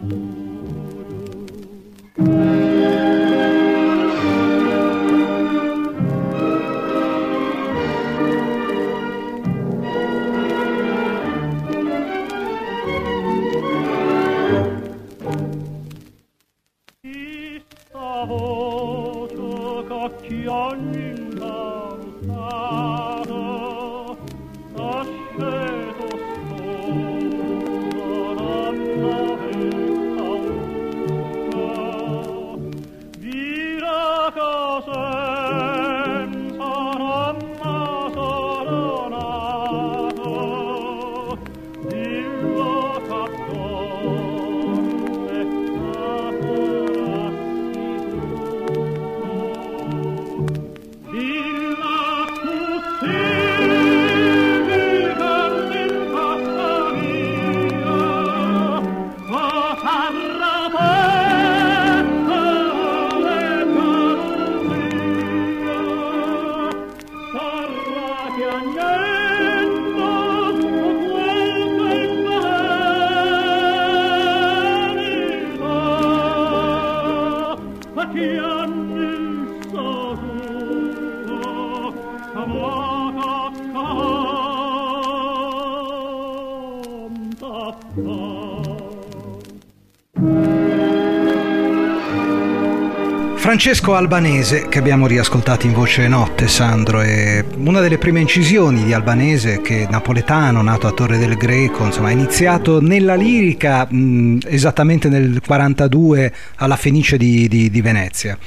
Francesco Albanese, che abbiamo riascoltato in Voce Notte, Sandro, è una delle prime incisioni di Albanese, che è napoletano, nato a Torre del Greco, insomma ha iniziato nella lirica mh, esattamente nel quarantadue alla Fenice di, di, di Venezia,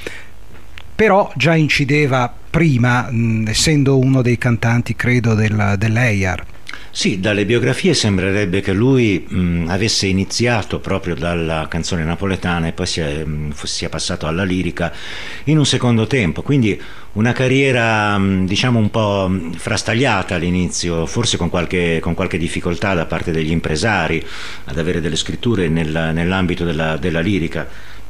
però già incideva prima, mh, essendo uno dei cantanti, credo, del, dell'E I A R. Sì, dalle biografie sembrerebbe che lui mh, avesse iniziato proprio dalla canzone napoletana e poi sia, mh, sia passato alla lirica in un secondo tempo, quindi una carriera mh, diciamo un po' frastagliata all'inizio, forse con qualche, con qualche difficoltà da parte degli impresari ad avere delle scritture nel, nell'ambito della, della lirica.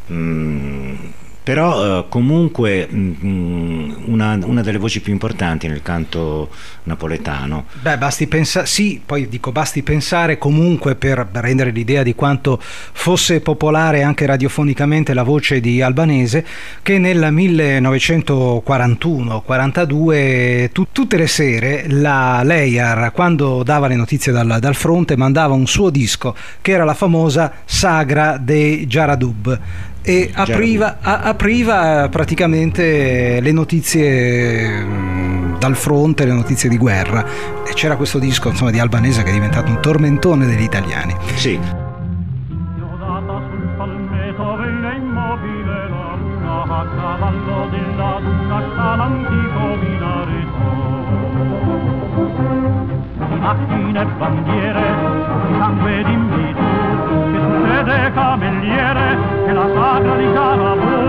Mh, Però eh, comunque mh, una, una delle voci più importanti nel canto napoletano. Beh, basti pensare, sì, poi dico basti pensare comunque per rendere l'idea di quanto fosse popolare anche radiofonicamente la voce di Albanese, che nel millenovecentoquarantuno quarantadue tu, tutte le sere la l'E I A R, quando dava le notizie dal, dal fronte, mandava un suo disco che era la famosa Sagra dei Jaradub, e apriva, a, apriva praticamente le notizie mh, dal fronte, le notizie di guerra, e c'era questo disco, insomma, di Albanese, che è diventato un tormentone degli italiani. Sì. Inchiodata sul palmeto venne immobile la luna, a cavallo della luna sta l'antico minareto. Di macchine e bandiere, di sangue d'invito, che succede cameriere, che la sagra di Jaradub.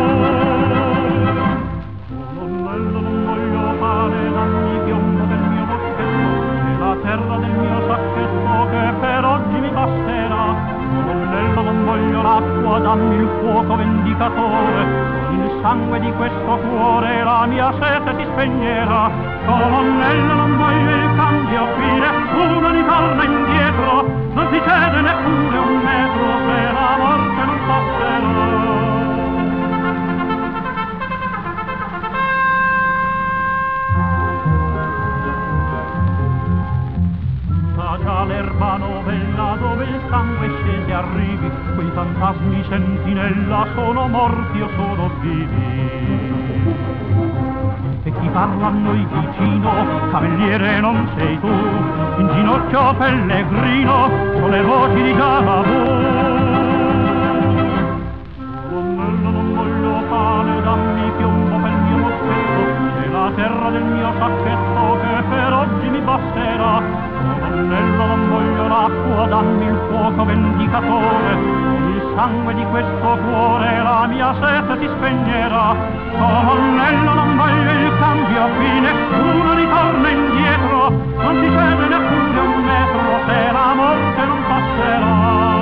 Colonnello, non voglio pane, dammi piombo del mio moschetto, e la terra del mio sacchetto, che per oggi mi basterà. Colonnello, non voglio l'acqua, dammi il fuoco vendicatore, con il sangue di questo cuore la mia sete si spegnerà. Colonnello, non voglio il cambio, qui nessuno ritorna indietro, non si cede neppure un metro se la morte non passerà. Sta già l'erba novella dove il sangue scese a righi, quei fantasmi sentinella sono morti o sono vivi. E chi parla a noi vicino, cavaliere non sei tu, in ginocchio pellegrino, sono le voci di Jaradub. Colonnello, non voglio pane, dammi piombo per il mio moschetto, e la terra del mio sacchetto, che per oggi mi basterà. Colonnello, non voglio l'acqua, dammi il fuoco vendicatore, con il sangue di questo cuore la mia sete si spegnerà. Colonnello, non voglio il cambio, qui nessuno ritorna indietro, non si cede neppure un metro se la morte non passerà.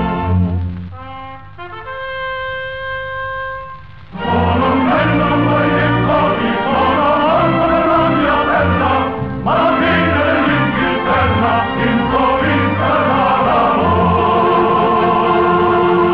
Colonnello, non voglio il cori, sono morto per la mia terra, ma la fine dell'Inghilterra incomincia da loro.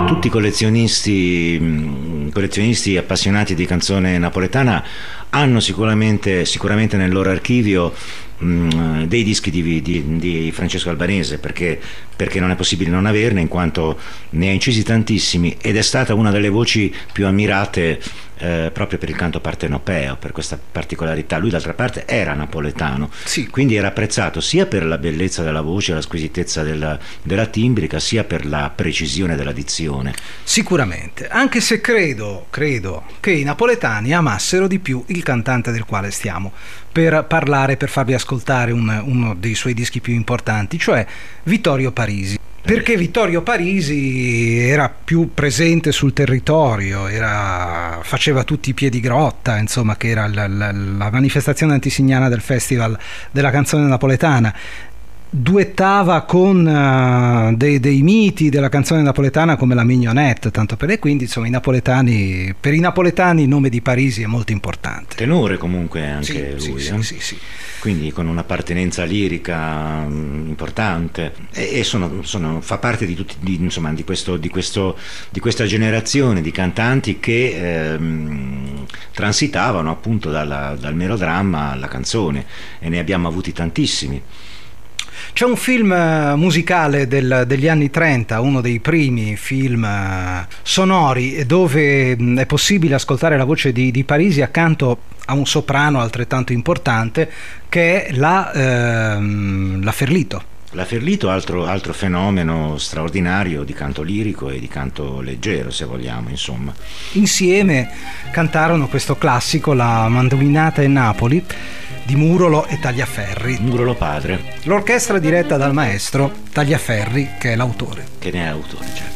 tutti i collezionisti, collezionisti appassionati di canzone napoletana hanno sicuramente, sicuramente nel loro archivio mh, dei dischi di, di, di Francesco Albanese, perché, perché non è possibile non averne, in quanto ne ha incisi tantissimi ed è stata una delle voci più ammirate eh, proprio per il canto partenopeo, per questa particolarità. Lui d'altra parte era napoletano, sì. Quindi era apprezzato sia per la bellezza della voce, la squisitezza della, della timbrica, sia per la precisione della dizione. Sicuramente, anche se credo, credo che i napoletani amassero di più il cantante del quale stiamo per parlare, per farvi ascoltare un, uno dei suoi dischi più importanti, cioè Vittorio Parisi. Perché Vittorio Parisi era più presente sul territorio, era, faceva tutti i piedi grotta, insomma, che era la, la, la manifestazione antisignana del Festival della canzone napoletana. Duettava con uh, dei, dei miti della canzone napoletana come la Mignonette, tanto per e quindi insomma i napoletani, per i napoletani il nome di Parisi è molto importante. Tenore comunque anche sì, lui, sì, eh? sì, sì, sì. Quindi con un'appartenenza lirica mh, importante e, e sono, sono, fa parte di, tutti, di, insomma, di, questo, di, questo, di questa generazione di cantanti che ehm, transitavano appunto dalla, dal melodramma alla canzone, e ne abbiamo avuti tantissimi. C'è un film musicale del, degli anni trenta, uno dei primi film sonori, dove è possibile ascoltare la voce di, di Parisi accanto a un soprano altrettanto importante, che è la, ehm, la Ferlito. La Ferlito, altro, altro fenomeno straordinario di canto lirico e di canto leggero, se vogliamo, insomma. Insieme cantarono questo classico, la Mandolinata in Napoli, di Murolo e Tagliaferri. Murolo padre. L'orchestra diretta dal maestro Tagliaferri, che è l'autore. Che ne è autore, certo.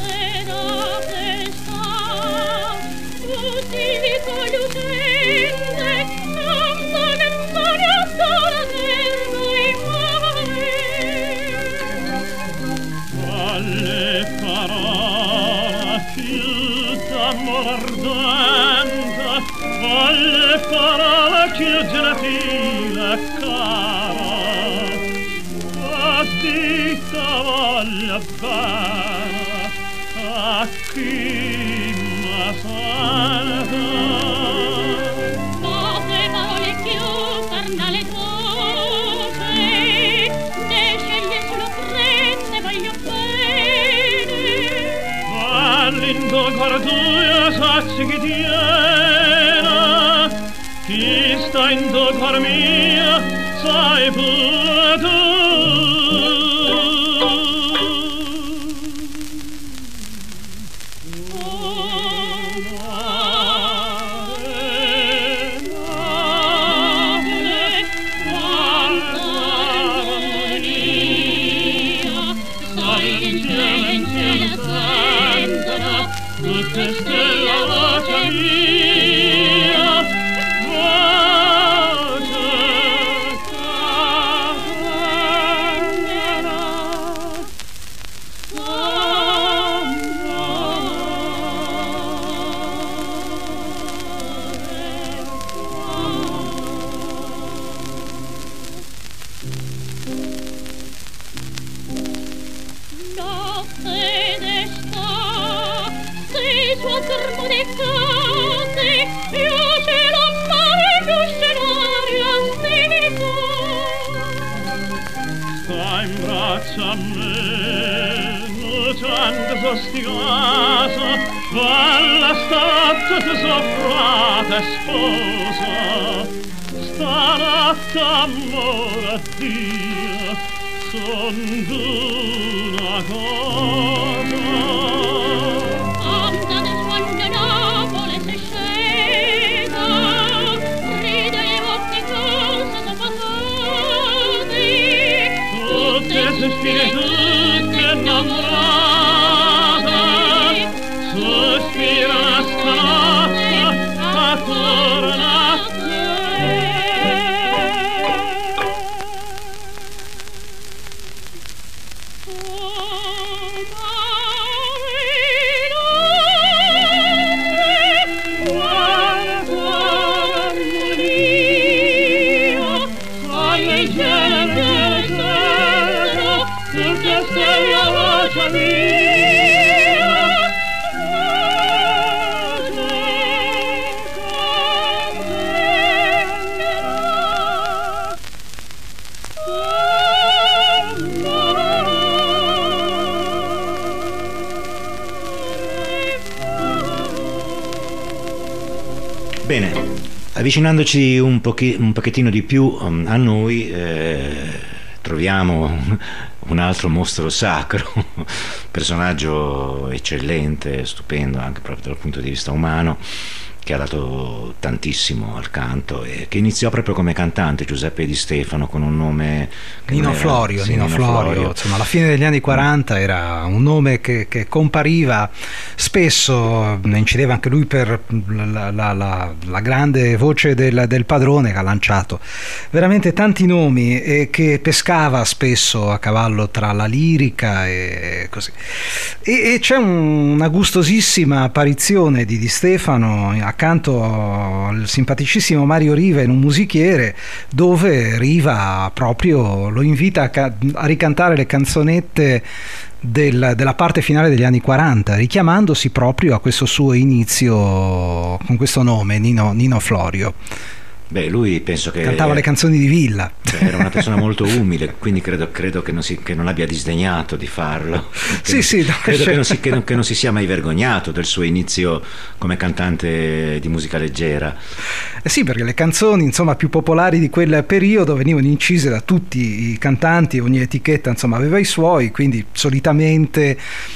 Alle parole che gentile cara, a dita voglia bene a chi mi salva. Poche parole più carnale dose, ne sceglie solo prende voglio bene. All'indo guarduia sacci che tiene, chi sta in do cor mia, sai pure tu. Tutte stelle voce mia, voce a me, nutrendo sostigata, alla stata ti soffrata sposa, stanotte amore a Dio, son d'una cosa. Onda del suono Napoli si scesa, ride e occhi chiusi sono passati, tutte sospiri, tutte innamorate, sospira stanotte attorno a te. Tutte Bene, avvicinandoci un, pochi, un pochettino di più um, a noi, eh, troviamo un altro mostro sacro, personaggio eccellente, stupendo anche proprio dal punto di vista umano, che ha dato tantissimo al canto e che iniziò proprio come cantante, Giuseppe Di Stefano, con un nome che Nino era, Florio, sì, Nino, Nino Florio, Florio. Insomma, alla fine degli anni quaranta era un nome che, che compariva spesso, ne incideva anche lui per la, la, la, la grande voce del, del padrone, che ha lanciato veramente tanti nomi e che pescava spesso a cavallo tra la lirica e così. E, e c'è un, una gustosissima apparizione di Di Stefano accanto al simpaticissimo Mario Riva in Un musichiere, dove Riva proprio lo invita a, ca- a ricantare le canzonette del, della parte finale degli anni quaranta, richiamandosi proprio a questo suo inizio con questo nome, Nino, Nino Florio. Beh, lui penso che cantava le canzoni di Villa. Cioè, era una persona molto umile, quindi credo, credo che, non si, che non abbia disdegnato di farlo. Sì, non, sì, no, credo cioè... che, non si, che, non, che non si sia mai vergognato del suo inizio come cantante di musica leggera. Eh sì, perché le canzoni insomma più popolari di quel periodo venivano incise da tutti i cantanti, ogni etichetta insomma aveva i suoi, quindi solitamente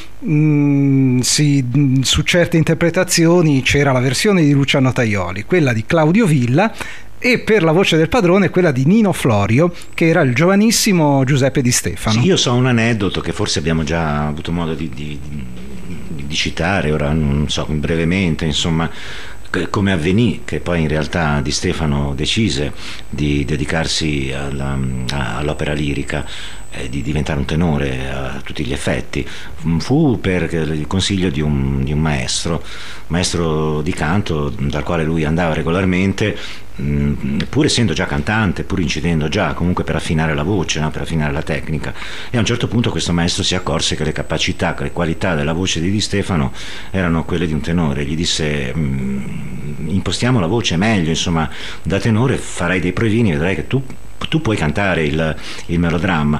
Mm, sì, su certe interpretazioni c'era la versione di Luciano Tajoli, quella di Claudio Villa, e per la voce del padrone quella di Nino Florio, che era il giovanissimo Giuseppe Di Stefano. Sì, io so un aneddoto che forse abbiamo già avuto modo di, di, di citare, ora non so, brevemente, insomma, come avvenì che poi in realtà Di Stefano decise di dedicarsi alla, all'opera lirica, eh, di diventare un tenore a tutti gli effetti. Fu per il consiglio di un, di un maestro, maestro di canto dal quale lui andava regolarmente, mh, pur essendo già cantante, pur incidendo già, comunque per affinare la voce, no? Per affinare la tecnica. E a un certo punto questo maestro si accorse che le capacità, le qualità della voce di Di Stefano erano quelle di un tenore. Gli disse: mh, impostiamo la voce meglio, insomma, da tenore farai dei provini, vedrai che tu tu puoi cantare il, il melodramma.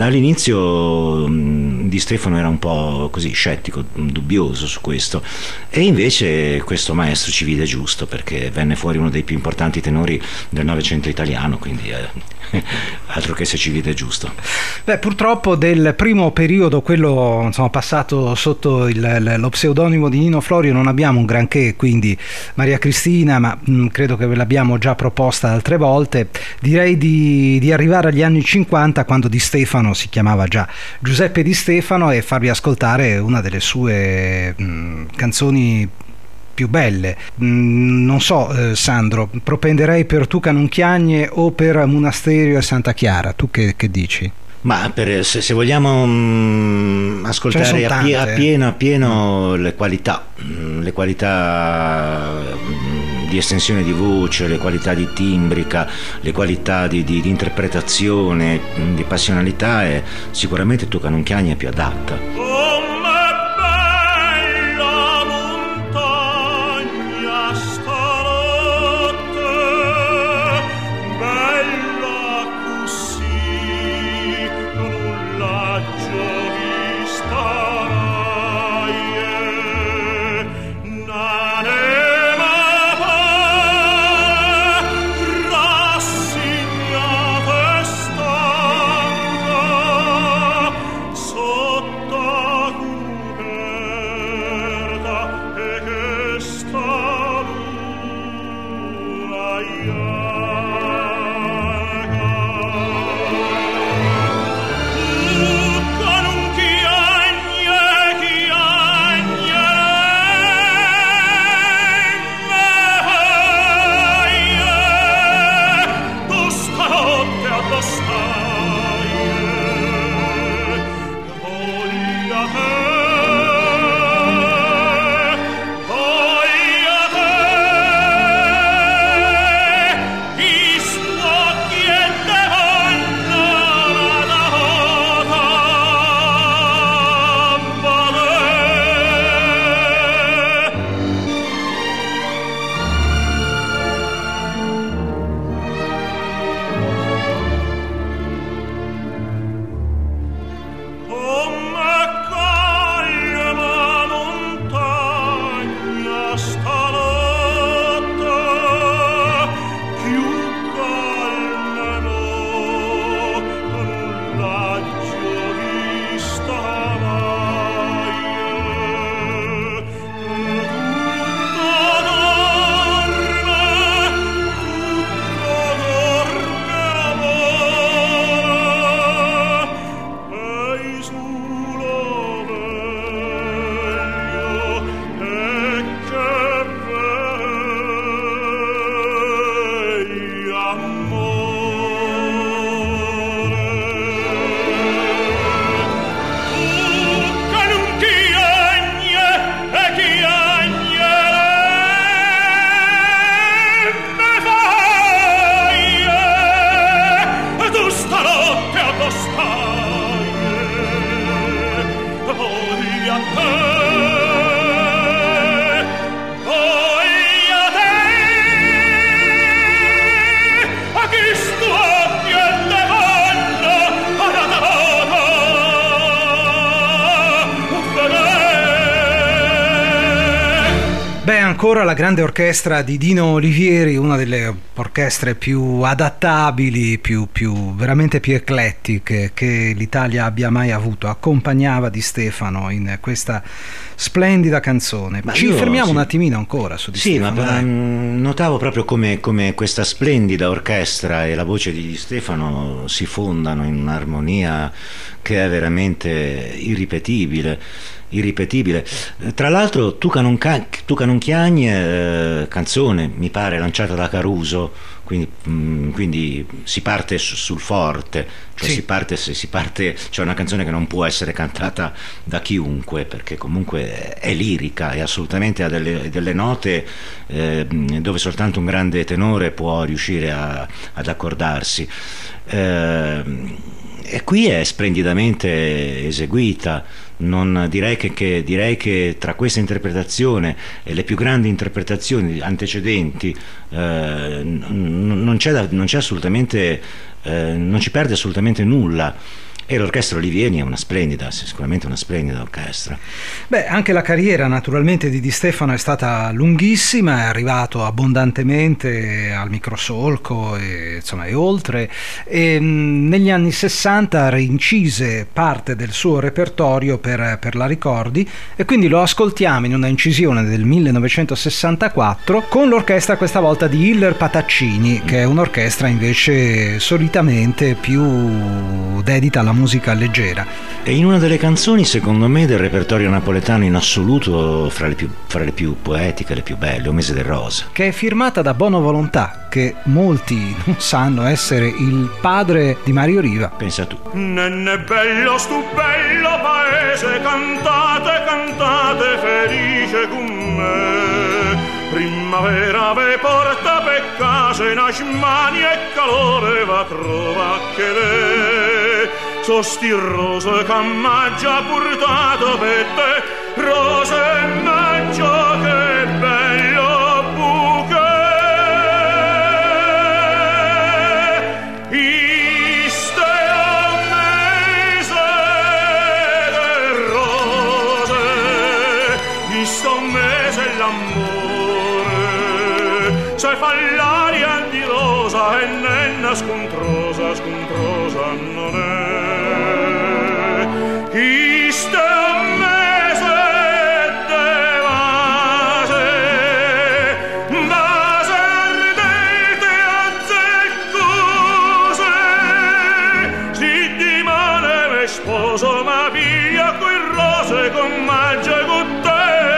Dall'inizio mh, Di Stefano era un po' così scettico, dubbioso su questo, e invece questo maestro ci vide giusto, perché venne fuori uno dei più importanti tenori del Novecento italiano, quindi eh, altro che se ci vide giusto. Beh, purtroppo del primo periodo, quello insomma passato sotto il, lo pseudonimo di Nino Florio, non abbiamo un granché, quindi Maria Cristina, ma mh, credo che ve l'abbiamo già proposta altre volte. Direi di di arrivare agli anni cinquanta, quando Di Stefano si chiamava già Giuseppe Di Stefano, e farvi ascoltare una delle sue mh, canzoni più belle. Mh, non so, eh, Sandro, propenderei per Tu che non chiagne o per Monasterio e Santa Chiara, tu che, che dici? Ma per, se, se vogliamo mh, ascoltare a, pie, a pieno, a pieno le qualità, mh, le qualità mh, di estensione di voce, le qualità di timbrica, le qualità di, di, di interpretazione, mh, di passionalità, è sicuramente Tu che non chiagni è più adatta. Sotto Beh, ancora la grande orchestra di Dino Olivieri, una delle orchestre più adattabili, più, più veramente più eclettiche che l'Italia abbia mai avuto, accompagnava Di Stefano in questa splendida canzone. Ma ci io, fermiamo sì. un attimino ancora su Di sì, Stefano. Sì, ma mh, notavo proprio come, come questa splendida orchestra e la voce di Di Stefano si fondano in un'armonia che è veramente irripetibile. irripetibile. Tra l'altro Tu che non, ca- tu che non chiagni, eh, canzone mi pare lanciata da Caruso, quindi, mh, quindi si parte su, sul forte, cioè sì. si parte se si parte, c'è una canzone che non può essere cantata da chiunque, perché comunque è lirica e assolutamente ha delle, delle note eh, dove soltanto un grande tenore può riuscire a, ad accordarsi. Eh, e qui è splendidamente eseguita. Non direi che, che direi che tra questa interpretazione e le più grandi interpretazioni antecedenti eh, n- non c'è da, non c'è assolutamente eh, non ci perde assolutamente nulla. E l'orchestra Olivieri è una splendida, sicuramente una splendida orchestra. Beh, anche la carriera naturalmente di Di Stefano è stata lunghissima, è arrivato abbondantemente al microsolco e, insomma, e oltre, e mh, negli anni sessanta reincise parte del suo repertorio per, per la Ricordi, e quindi lo ascoltiamo in una incisione del millenovecentosessantaquattro con l'orchestra questa volta di Hiller Pataccini, che è un'orchestra invece solitamente più dedita alla musica leggera. E in una delle canzoni, secondo me, del repertorio napoletano in assoluto, fra le più, fra le più poetiche, le più belle, O mese del rosa, che è firmata da Bono Volontà, che molti non sanno essere il padre di Mario Riva. Pensa tu. Nenne bello, stu bello paese, cantate, cantate felice con me. Primavera ve porta per casa, in asmani e calore va trova che le. So sti rose che m'ha già portato per te, rose e maggio, che bello bouquet. Iste a mese de rose, iste a mese l'amore, se fa l'aria di rosa e nenna scontrosa, scontrosa non è. Iste mese de vase, vase ardente azzeccose, si di male me sposo, ma via coi rose con magia con te.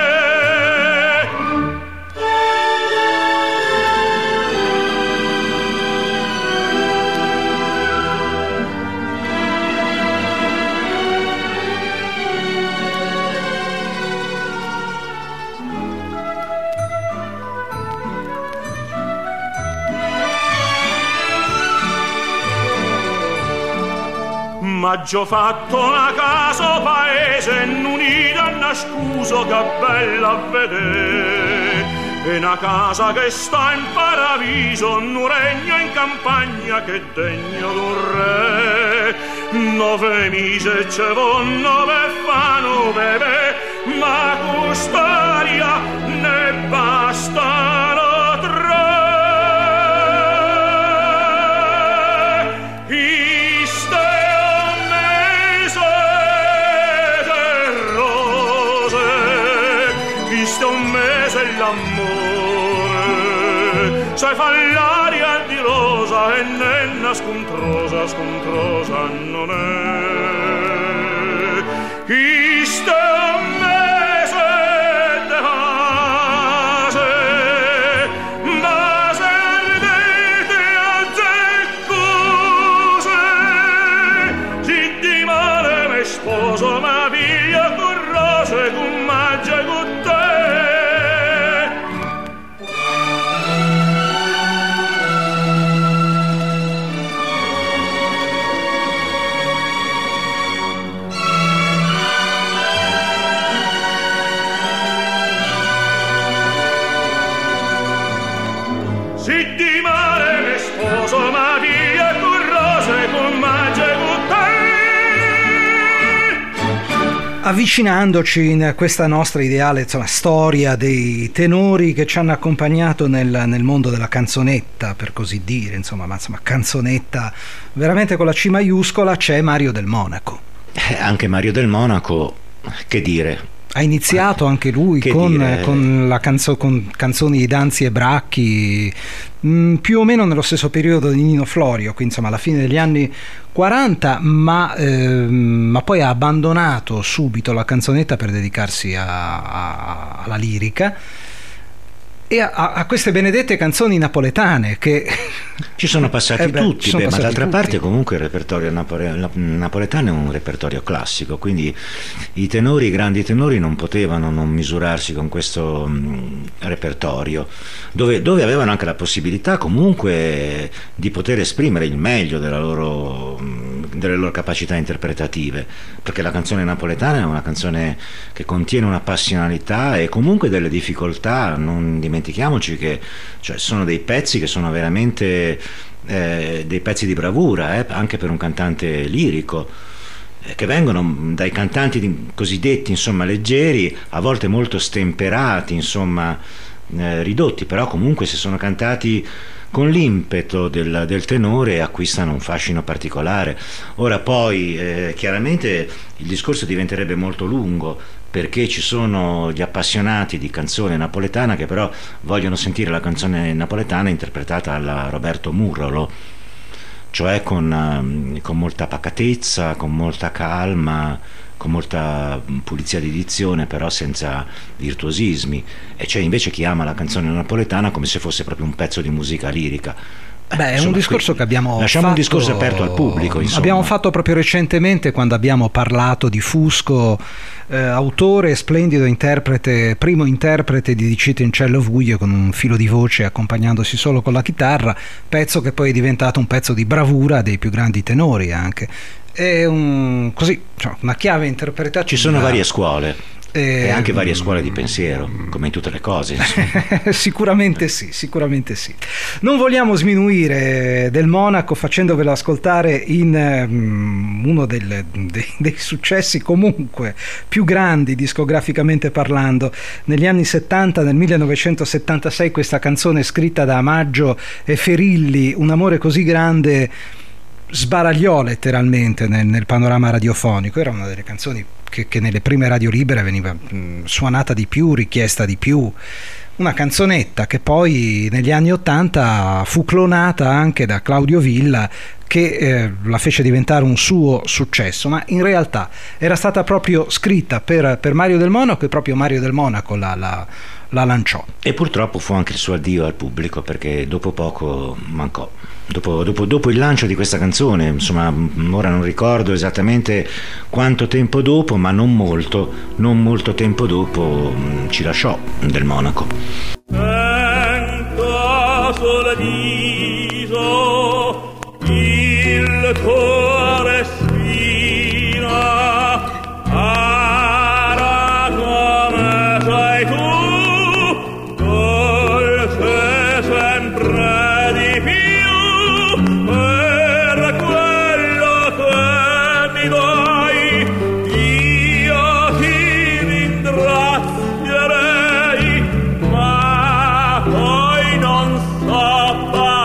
Maggio fatto una casa paese, n'unita nascuso, che bella a vedere. E una casa che sta in paradiso, un regno in campagna che è degno d'un re. Nove mise ce vonno per fanno bere, ma quest'aria ne bastano tre. L'amore, sai fa l'aria di rosa e nenna scontrosa, scontrosa non è. Iste mese de vase, vase ardente azzeccose, si di male me sposo, ma via con rose, con magia con te. Avvicinandoci in questa nostra ideale, insomma, storia dei tenori che ci hanno accompagnato nel, nel mondo della canzonetta, per così dire, insomma, ma insomma, canzonetta veramente con la C maiuscola, c'è Mario Del Monaco. Eh, anche Mario Del Monaco, che dire? Ha iniziato anche lui con, con, la canzo- con canzoni di Danzi e Bracchi, mh, più o meno nello stesso periodo di Nino Florio, quindi insomma alla fine degli anni quaranta, ma, ehm, ma poi ha abbandonato subito la canzonetta per dedicarsi a, a, alla lirica e a, a queste benedette canzoni napoletane che ci sono passati eh beh, tutti, sono beh, passati ma d'altra tutti. parte comunque il repertorio napole- napoletano è un repertorio classico, quindi i tenori, i grandi tenori non potevano non misurarsi con questo mh, repertorio, dove, dove avevano anche la possibilità comunque di poter esprimere il meglio della loro, mh, delle loro capacità interpretative, perché la canzone napoletana è una canzone che contiene una passionalità e comunque delle difficoltà. Non dimentichiamoci che cioè, sono dei pezzi che sono veramente eh, dei pezzi di bravura, eh, anche per un cantante lirico, eh, che vengono dai cantanti di, cosiddetti insomma leggeri, a volte molto stemperati, insomma eh, ridotti, però comunque se sono cantati con l'impeto del, del tenore acquistano un fascino particolare. Ora poi eh, chiaramente il discorso diventerebbe molto lungo, perché ci sono gli appassionati di canzone napoletana che però vogliono sentire la canzone napoletana interpretata alla Roberto Murolo, cioè con, con molta pacatezza, con molta calma, con molta pulizia di dizione, però senza virtuosismi. E c'è invece chi ama la canzone napoletana come se fosse proprio un pezzo di musica lirica. Beh, è insomma, un discorso qui, che abbiamo lasciamo fatto, un discorso aperto al pubblico, insomma. Abbiamo fatto proprio recentemente quando abbiamo parlato di Fusco, eh, autore, splendido interprete, primo interprete di Dicite in cielo vuio, con un filo di voce accompagnandosi solo con la chitarra, pezzo che poi è diventato un pezzo di bravura dei più grandi tenori anche. È un, così, cioè, una chiave interpretativa. Ci sono varie scuole. E E anche varie scuole di pensiero, come in tutte le cose. Sicuramente sì, sicuramente sì. Non vogliamo sminuire Del Monaco facendovelo ascoltare in um, uno del, dei, dei successi comunque più grandi discograficamente parlando. Negli anni settanta, nel millenovecentosettantasei, questa canzone scritta da Amaggio e Ferilli, Un amore così grande, sbaragliò letteralmente nel, nel panorama radiofonico. Era una delle canzoni che, che nelle prime radio libere veniva mh, suonata di più, richiesta di più, una canzonetta che poi negli anni ottanta fu clonata anche da Claudio Villa, che eh, la fece diventare un suo successo, ma in realtà era stata proprio scritta per, per Mario Del Monaco, e proprio Mario Del Monaco la, la, la lanciò. E purtroppo fu anche il suo addio al pubblico, perché dopo poco mancò. Dopo, dopo, dopo il lancio di questa canzone, insomma, ora non ricordo esattamente quanto tempo dopo, ma non molto, non molto tempo dopo ci lasciò Del Monaco. Sento sul viso il tuo respiro, cara come sei tu, dolce sempre di più. Per quello che mi dai, io ti ringrazierei, ma poi non so fare.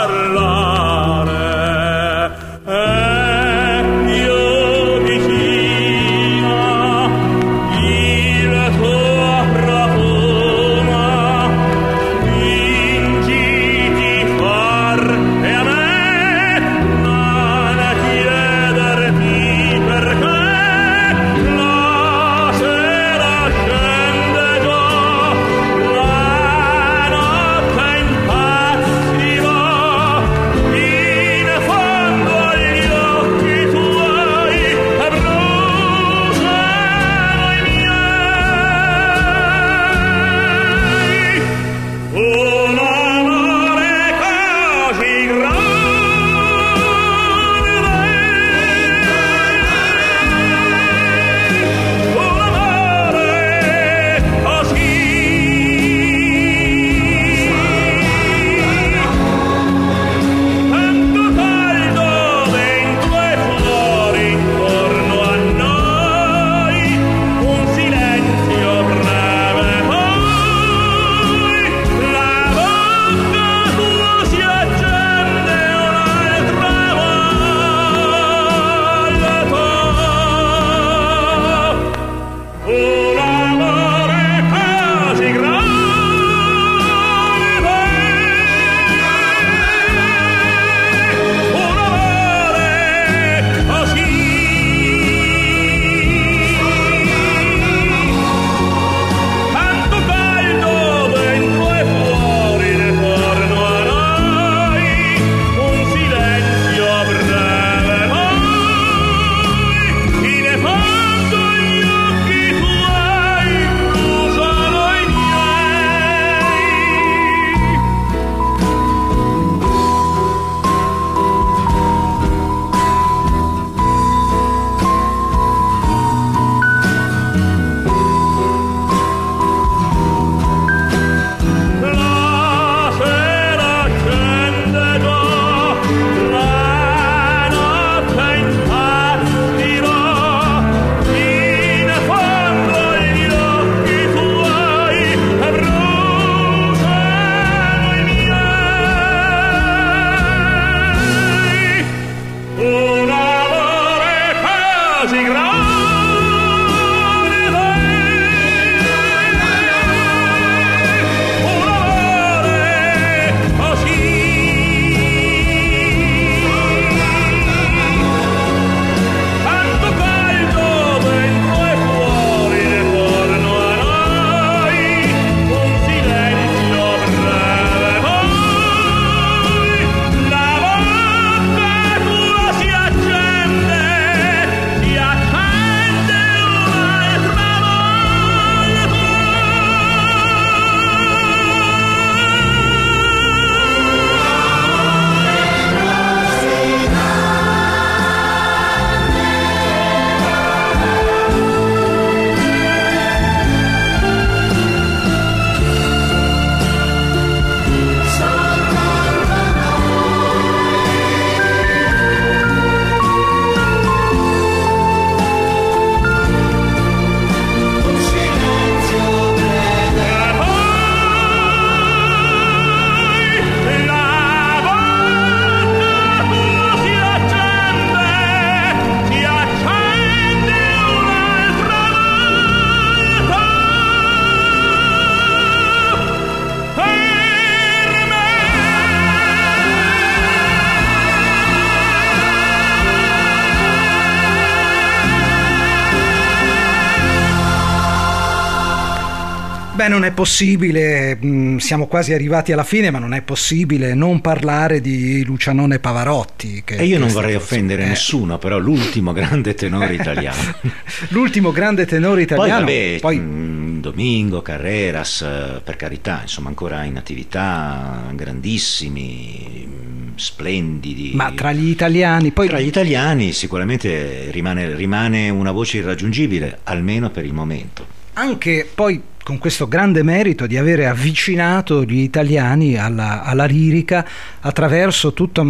Beh, non è possibile, mh, siamo quasi arrivati alla fine, ma non è possibile non parlare di Lucianone Pavarotti. Che, e io che non vorrei offendere eh. nessuno, però l'ultimo grande tenore italiano. L'ultimo grande tenore italiano. Poi vabbè, poi... mh, Domingo, Carreras, per carità, insomma ancora in attività, grandissimi, mh, splendidi. Ma tra gli italiani... Poi... Tra gli italiani sicuramente rimane, rimane una voce irraggiungibile, almeno per il momento. Anche poi con questo grande merito di avere avvicinato gli italiani alla, alla lirica attraverso tutta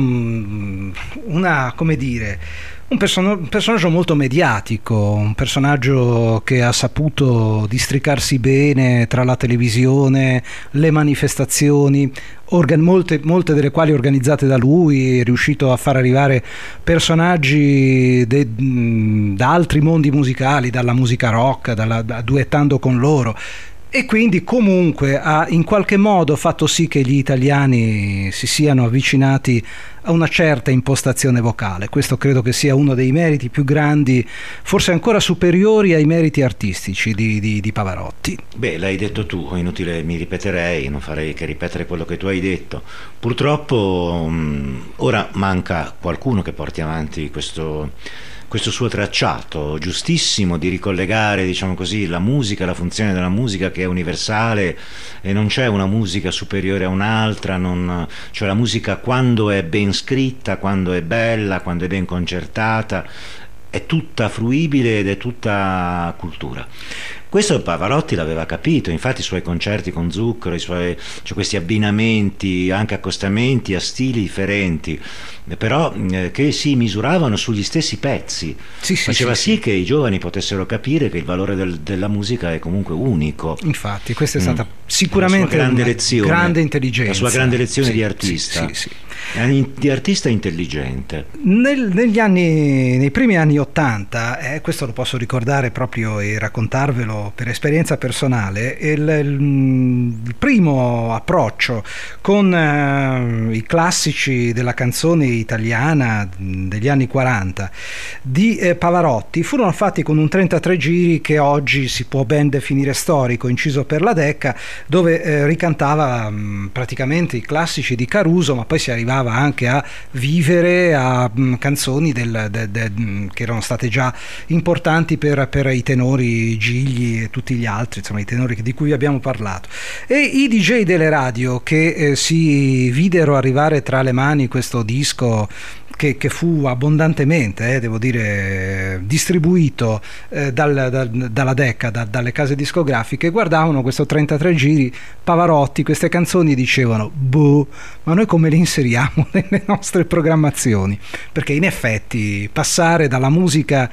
una, come dire, un, person- un personaggio molto mediatico, un personaggio che ha saputo districarsi bene tra la televisione, le manifestazioni, organ- molte, molte delle quali organizzate da lui, è riuscito a far arrivare personaggi de- da altri mondi musicali, dalla musica rock, dalla, da, duettando con loro. E quindi comunque ha in qualche modo fatto sì che gli italiani si siano avvicinati a una certa impostazione vocale. Questo credo che sia uno dei meriti più grandi, forse ancora superiori ai meriti artistici di, di, di Pavarotti. Beh, l'hai detto tu, inutile mi ripeterei, non farei che ripetere quello che tu hai detto. Purtroppo mh, ora manca qualcuno che porti avanti questo questo suo tracciato giustissimo di ricollegare, diciamo così, la musica, la funzione della musica che è universale e non c'è una musica superiore a un'altra, non, cioè la musica quando è ben scritta, quando è bella, quando è ben concertata, è tutta fruibile ed è tutta cultura. Questo Pavarotti l'aveva capito, infatti i suoi concerti con Zucchero, i suoi, cioè questi abbinamenti, anche accostamenti a stili differenti, però eh, che si misuravano sugli stessi pezzi, sì, sì, faceva sì, sì, sì che i giovani potessero capire che il valore del, della musica è comunque unico. Infatti questa è stata mm. sicuramente la sua grande una lezione, grande intelligenza, la sua grande lezione sì, di artista, sì, sì, sì. di artista intelligente. Nel, negli anni, nei primi anni ottanta, eh, questo lo posso ricordare proprio e raccontarvelo per esperienza personale, il, il, il primo approccio con eh, i classici della canzone italiana degli anni quaranta di eh, Pavarotti furono fatti con un trentatré giri che oggi si può ben definire storico, inciso per la Decca, dove eh, ricantava mh, praticamente i classici di Caruso, ma poi si arrivava anche a Vivere, a mh, canzoni del, de, de, mh, che erano state già importanti per, per i tenori Gigli e tutti gli altri, insomma i tenori di cui abbiamo parlato. E i D J delle radio che eh, si videro arrivare tra le mani questo disco Che, che fu abbondantemente, eh, devo dire, distribuito eh, dal, dal, dalla Decca, da, dalle case discografiche, guardavano questo trentatré giri Pavarotti, queste canzoni, dicevano boh, ma noi come le inseriamo nelle nostre programmazioni? Perché in effetti passare dalla musica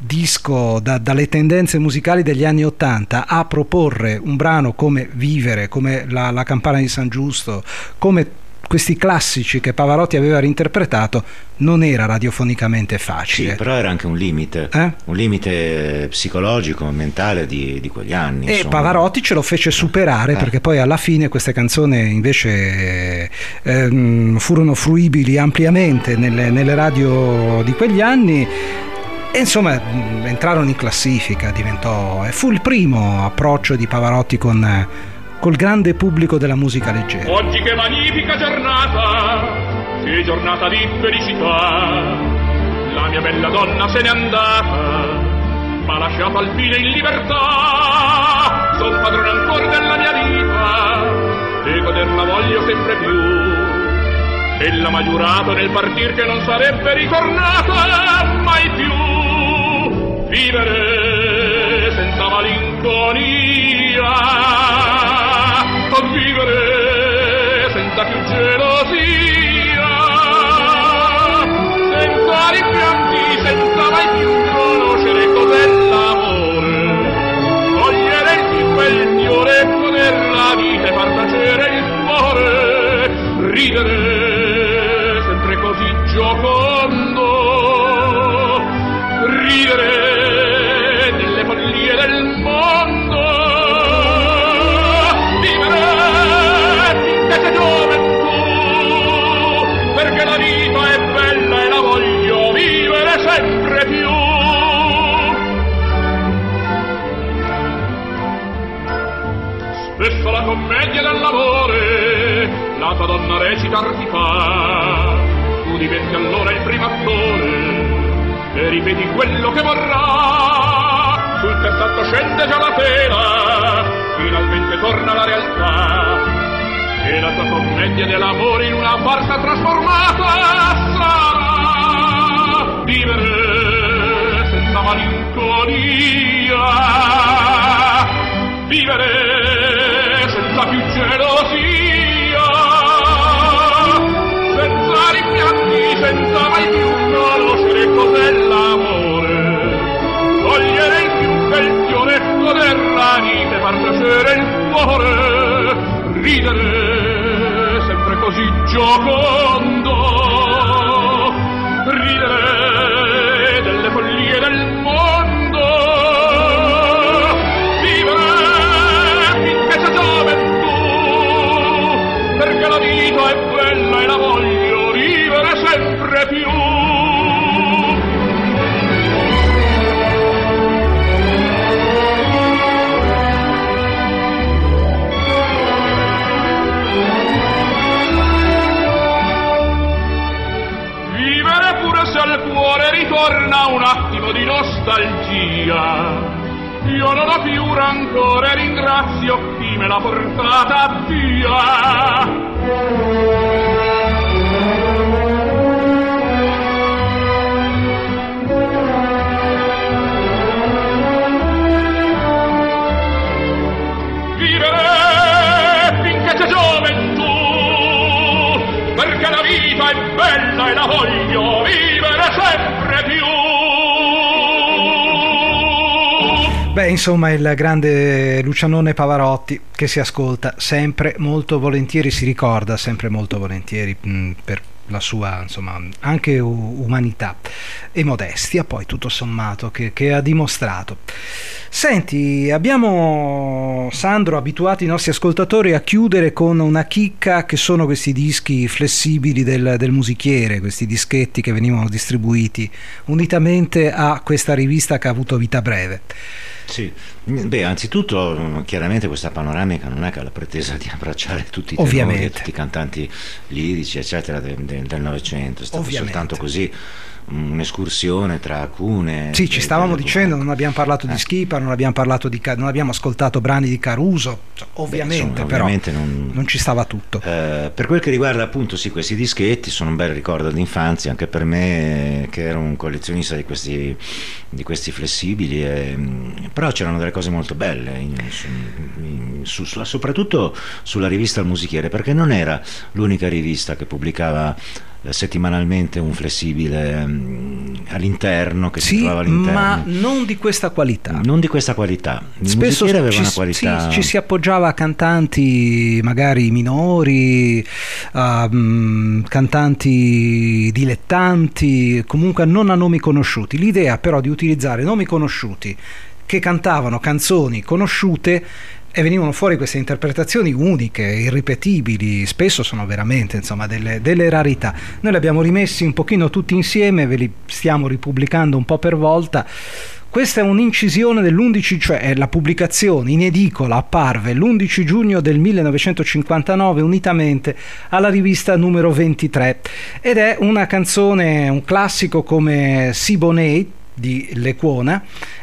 disco, da, dalle tendenze musicali degli anni ottanta a proporre un brano come Vivere, come la, la Campana di San Giusto, come questi classici che Pavarotti aveva reinterpretato, non era radiofonicamente facile. Sì, però era anche un limite, eh? un limite psicologico, mentale di, di quegli anni. E insomma. Pavarotti ce lo fece superare, eh. perché poi alla fine queste canzoni invece ehm, furono fruibili ampiamente nelle, nelle radio di quegli anni. E insomma entrarono in classifica, diventò, e fu il primo approccio di Pavarotti con col grande pubblico della musica leggera. Oggi che magnifica giornata, che giornata di felicità, la mia bella donna se n'è andata, m'ha lasciato al fine in libertà, son padrone ancora della mia vita, e goderla voglio sempre più. Ella m'ha giurato nel partir che non sarebbe ritornata mai più. Vivere senza malinconia, vivere senza più gelosia, senza rimpianti, senza mai più conoscere cos'è l'amore, togliere il tipo e il fiore, goder la vita e far tacere il cuore, ridere sempre così giocondo, ridere nelle follie del mondo. essa la commedia dell'amore, la tua donna recitar ti fa, tu diventi allora il primo attore e ripeti quello che vorrà, sul terzo atto scende già la tela, finalmente torna la realtà, e la tua commedia dell'amore in una farsa trasformata sarà vivere senza malinconia, vivere senza più gelosia, senza rimpianti, senza mai più conoscere cos'è l'amore, togliere il più del fioretto del ranite, far piacere il cuore, ridere sempre così giocondo, ridere delle follie del mondo, vivere finché c'è gioventù, perché la vita è bella e la voglio vivere sempre più. Al cuore ritorna un attimo di nostalgia, io non ho più rancore, ringrazio chi me l'ha portata via. Vivere finché c'è gioventù, perché la vita è bella e la voglio vivere sempre più. Beh, insomma, il grande Lucianone Pavarotti, che si ascolta sempre molto volentieri, si ricorda sempre molto volentieri mh, per la sua, insomma, anche umanità e modestia, poi tutto sommato, che, che ha dimostrato. Senti, abbiamo, Sandro, abituato i nostri ascoltatori a chiudere con una chicca, che sono questi dischi flessibili del, del musichiere, questi dischetti che venivano distribuiti unitamente a questa rivista che ha avuto vita breve. Sì, beh, anzitutto chiaramente questa panoramica non è che ha la pretesa di abbracciare tutti i tenori e tutti i cantanti lirici eccetera del, del, del Novecento, è stato Ovviamente. soltanto così un'escursione tra alcune. Sì, ci stavamo dicendo, non abbiamo parlato eh. di Schipa, non abbiamo parlato di, non abbiamo ascoltato brani di Caruso, ovviamente, Beh, insomma, però ovviamente non, non ci stava tutto. Eh, per quel che riguarda appunto sì questi dischetti, sono un bel ricordo d'infanzia anche per me, che ero un collezionista di questi, di questi flessibili, e, però c'erano delle cose molto belle in, in, su, su, soprattutto sulla rivista Il Musichiere, perché non era l'unica rivista che pubblicava settimanalmente un flessibile um, all'interno, che sì, si trovava all'interno, ma non di questa qualità, non di questa qualità. Il spesso aveva ci, una qualità... sì, ci si appoggiava a cantanti magari minori, a um, cantanti dilettanti, comunque non a nomi conosciuti. L'idea però di utilizzare nomi conosciuti che cantavano canzoni conosciute, e venivano fuori queste interpretazioni uniche, irripetibili, spesso sono veramente, insomma, delle, delle rarità. Noi li abbiamo rimessi un pochino tutti insieme, ve li stiamo ripubblicando un po' per volta. Questa è un'incisione dell'undici, cioè la pubblicazione in edicola apparve l'undici giugno del millenovecentocinquantanove unitamente alla rivista numero ventitré, ed è una canzone, un classico come Siboney di Lecuona,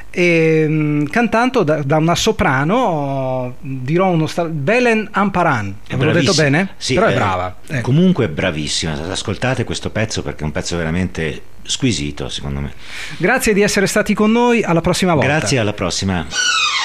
e mh, cantato da, da una soprano, dirò uno sta- Belen Amparan, avevo detto bene? Sì, però è eh, brava, ecco. Comunque bravissima, ascoltate questo pezzo perché è un pezzo veramente squisito secondo me. Grazie di essere stati con noi, alla prossima volta. Grazie, alla prossima.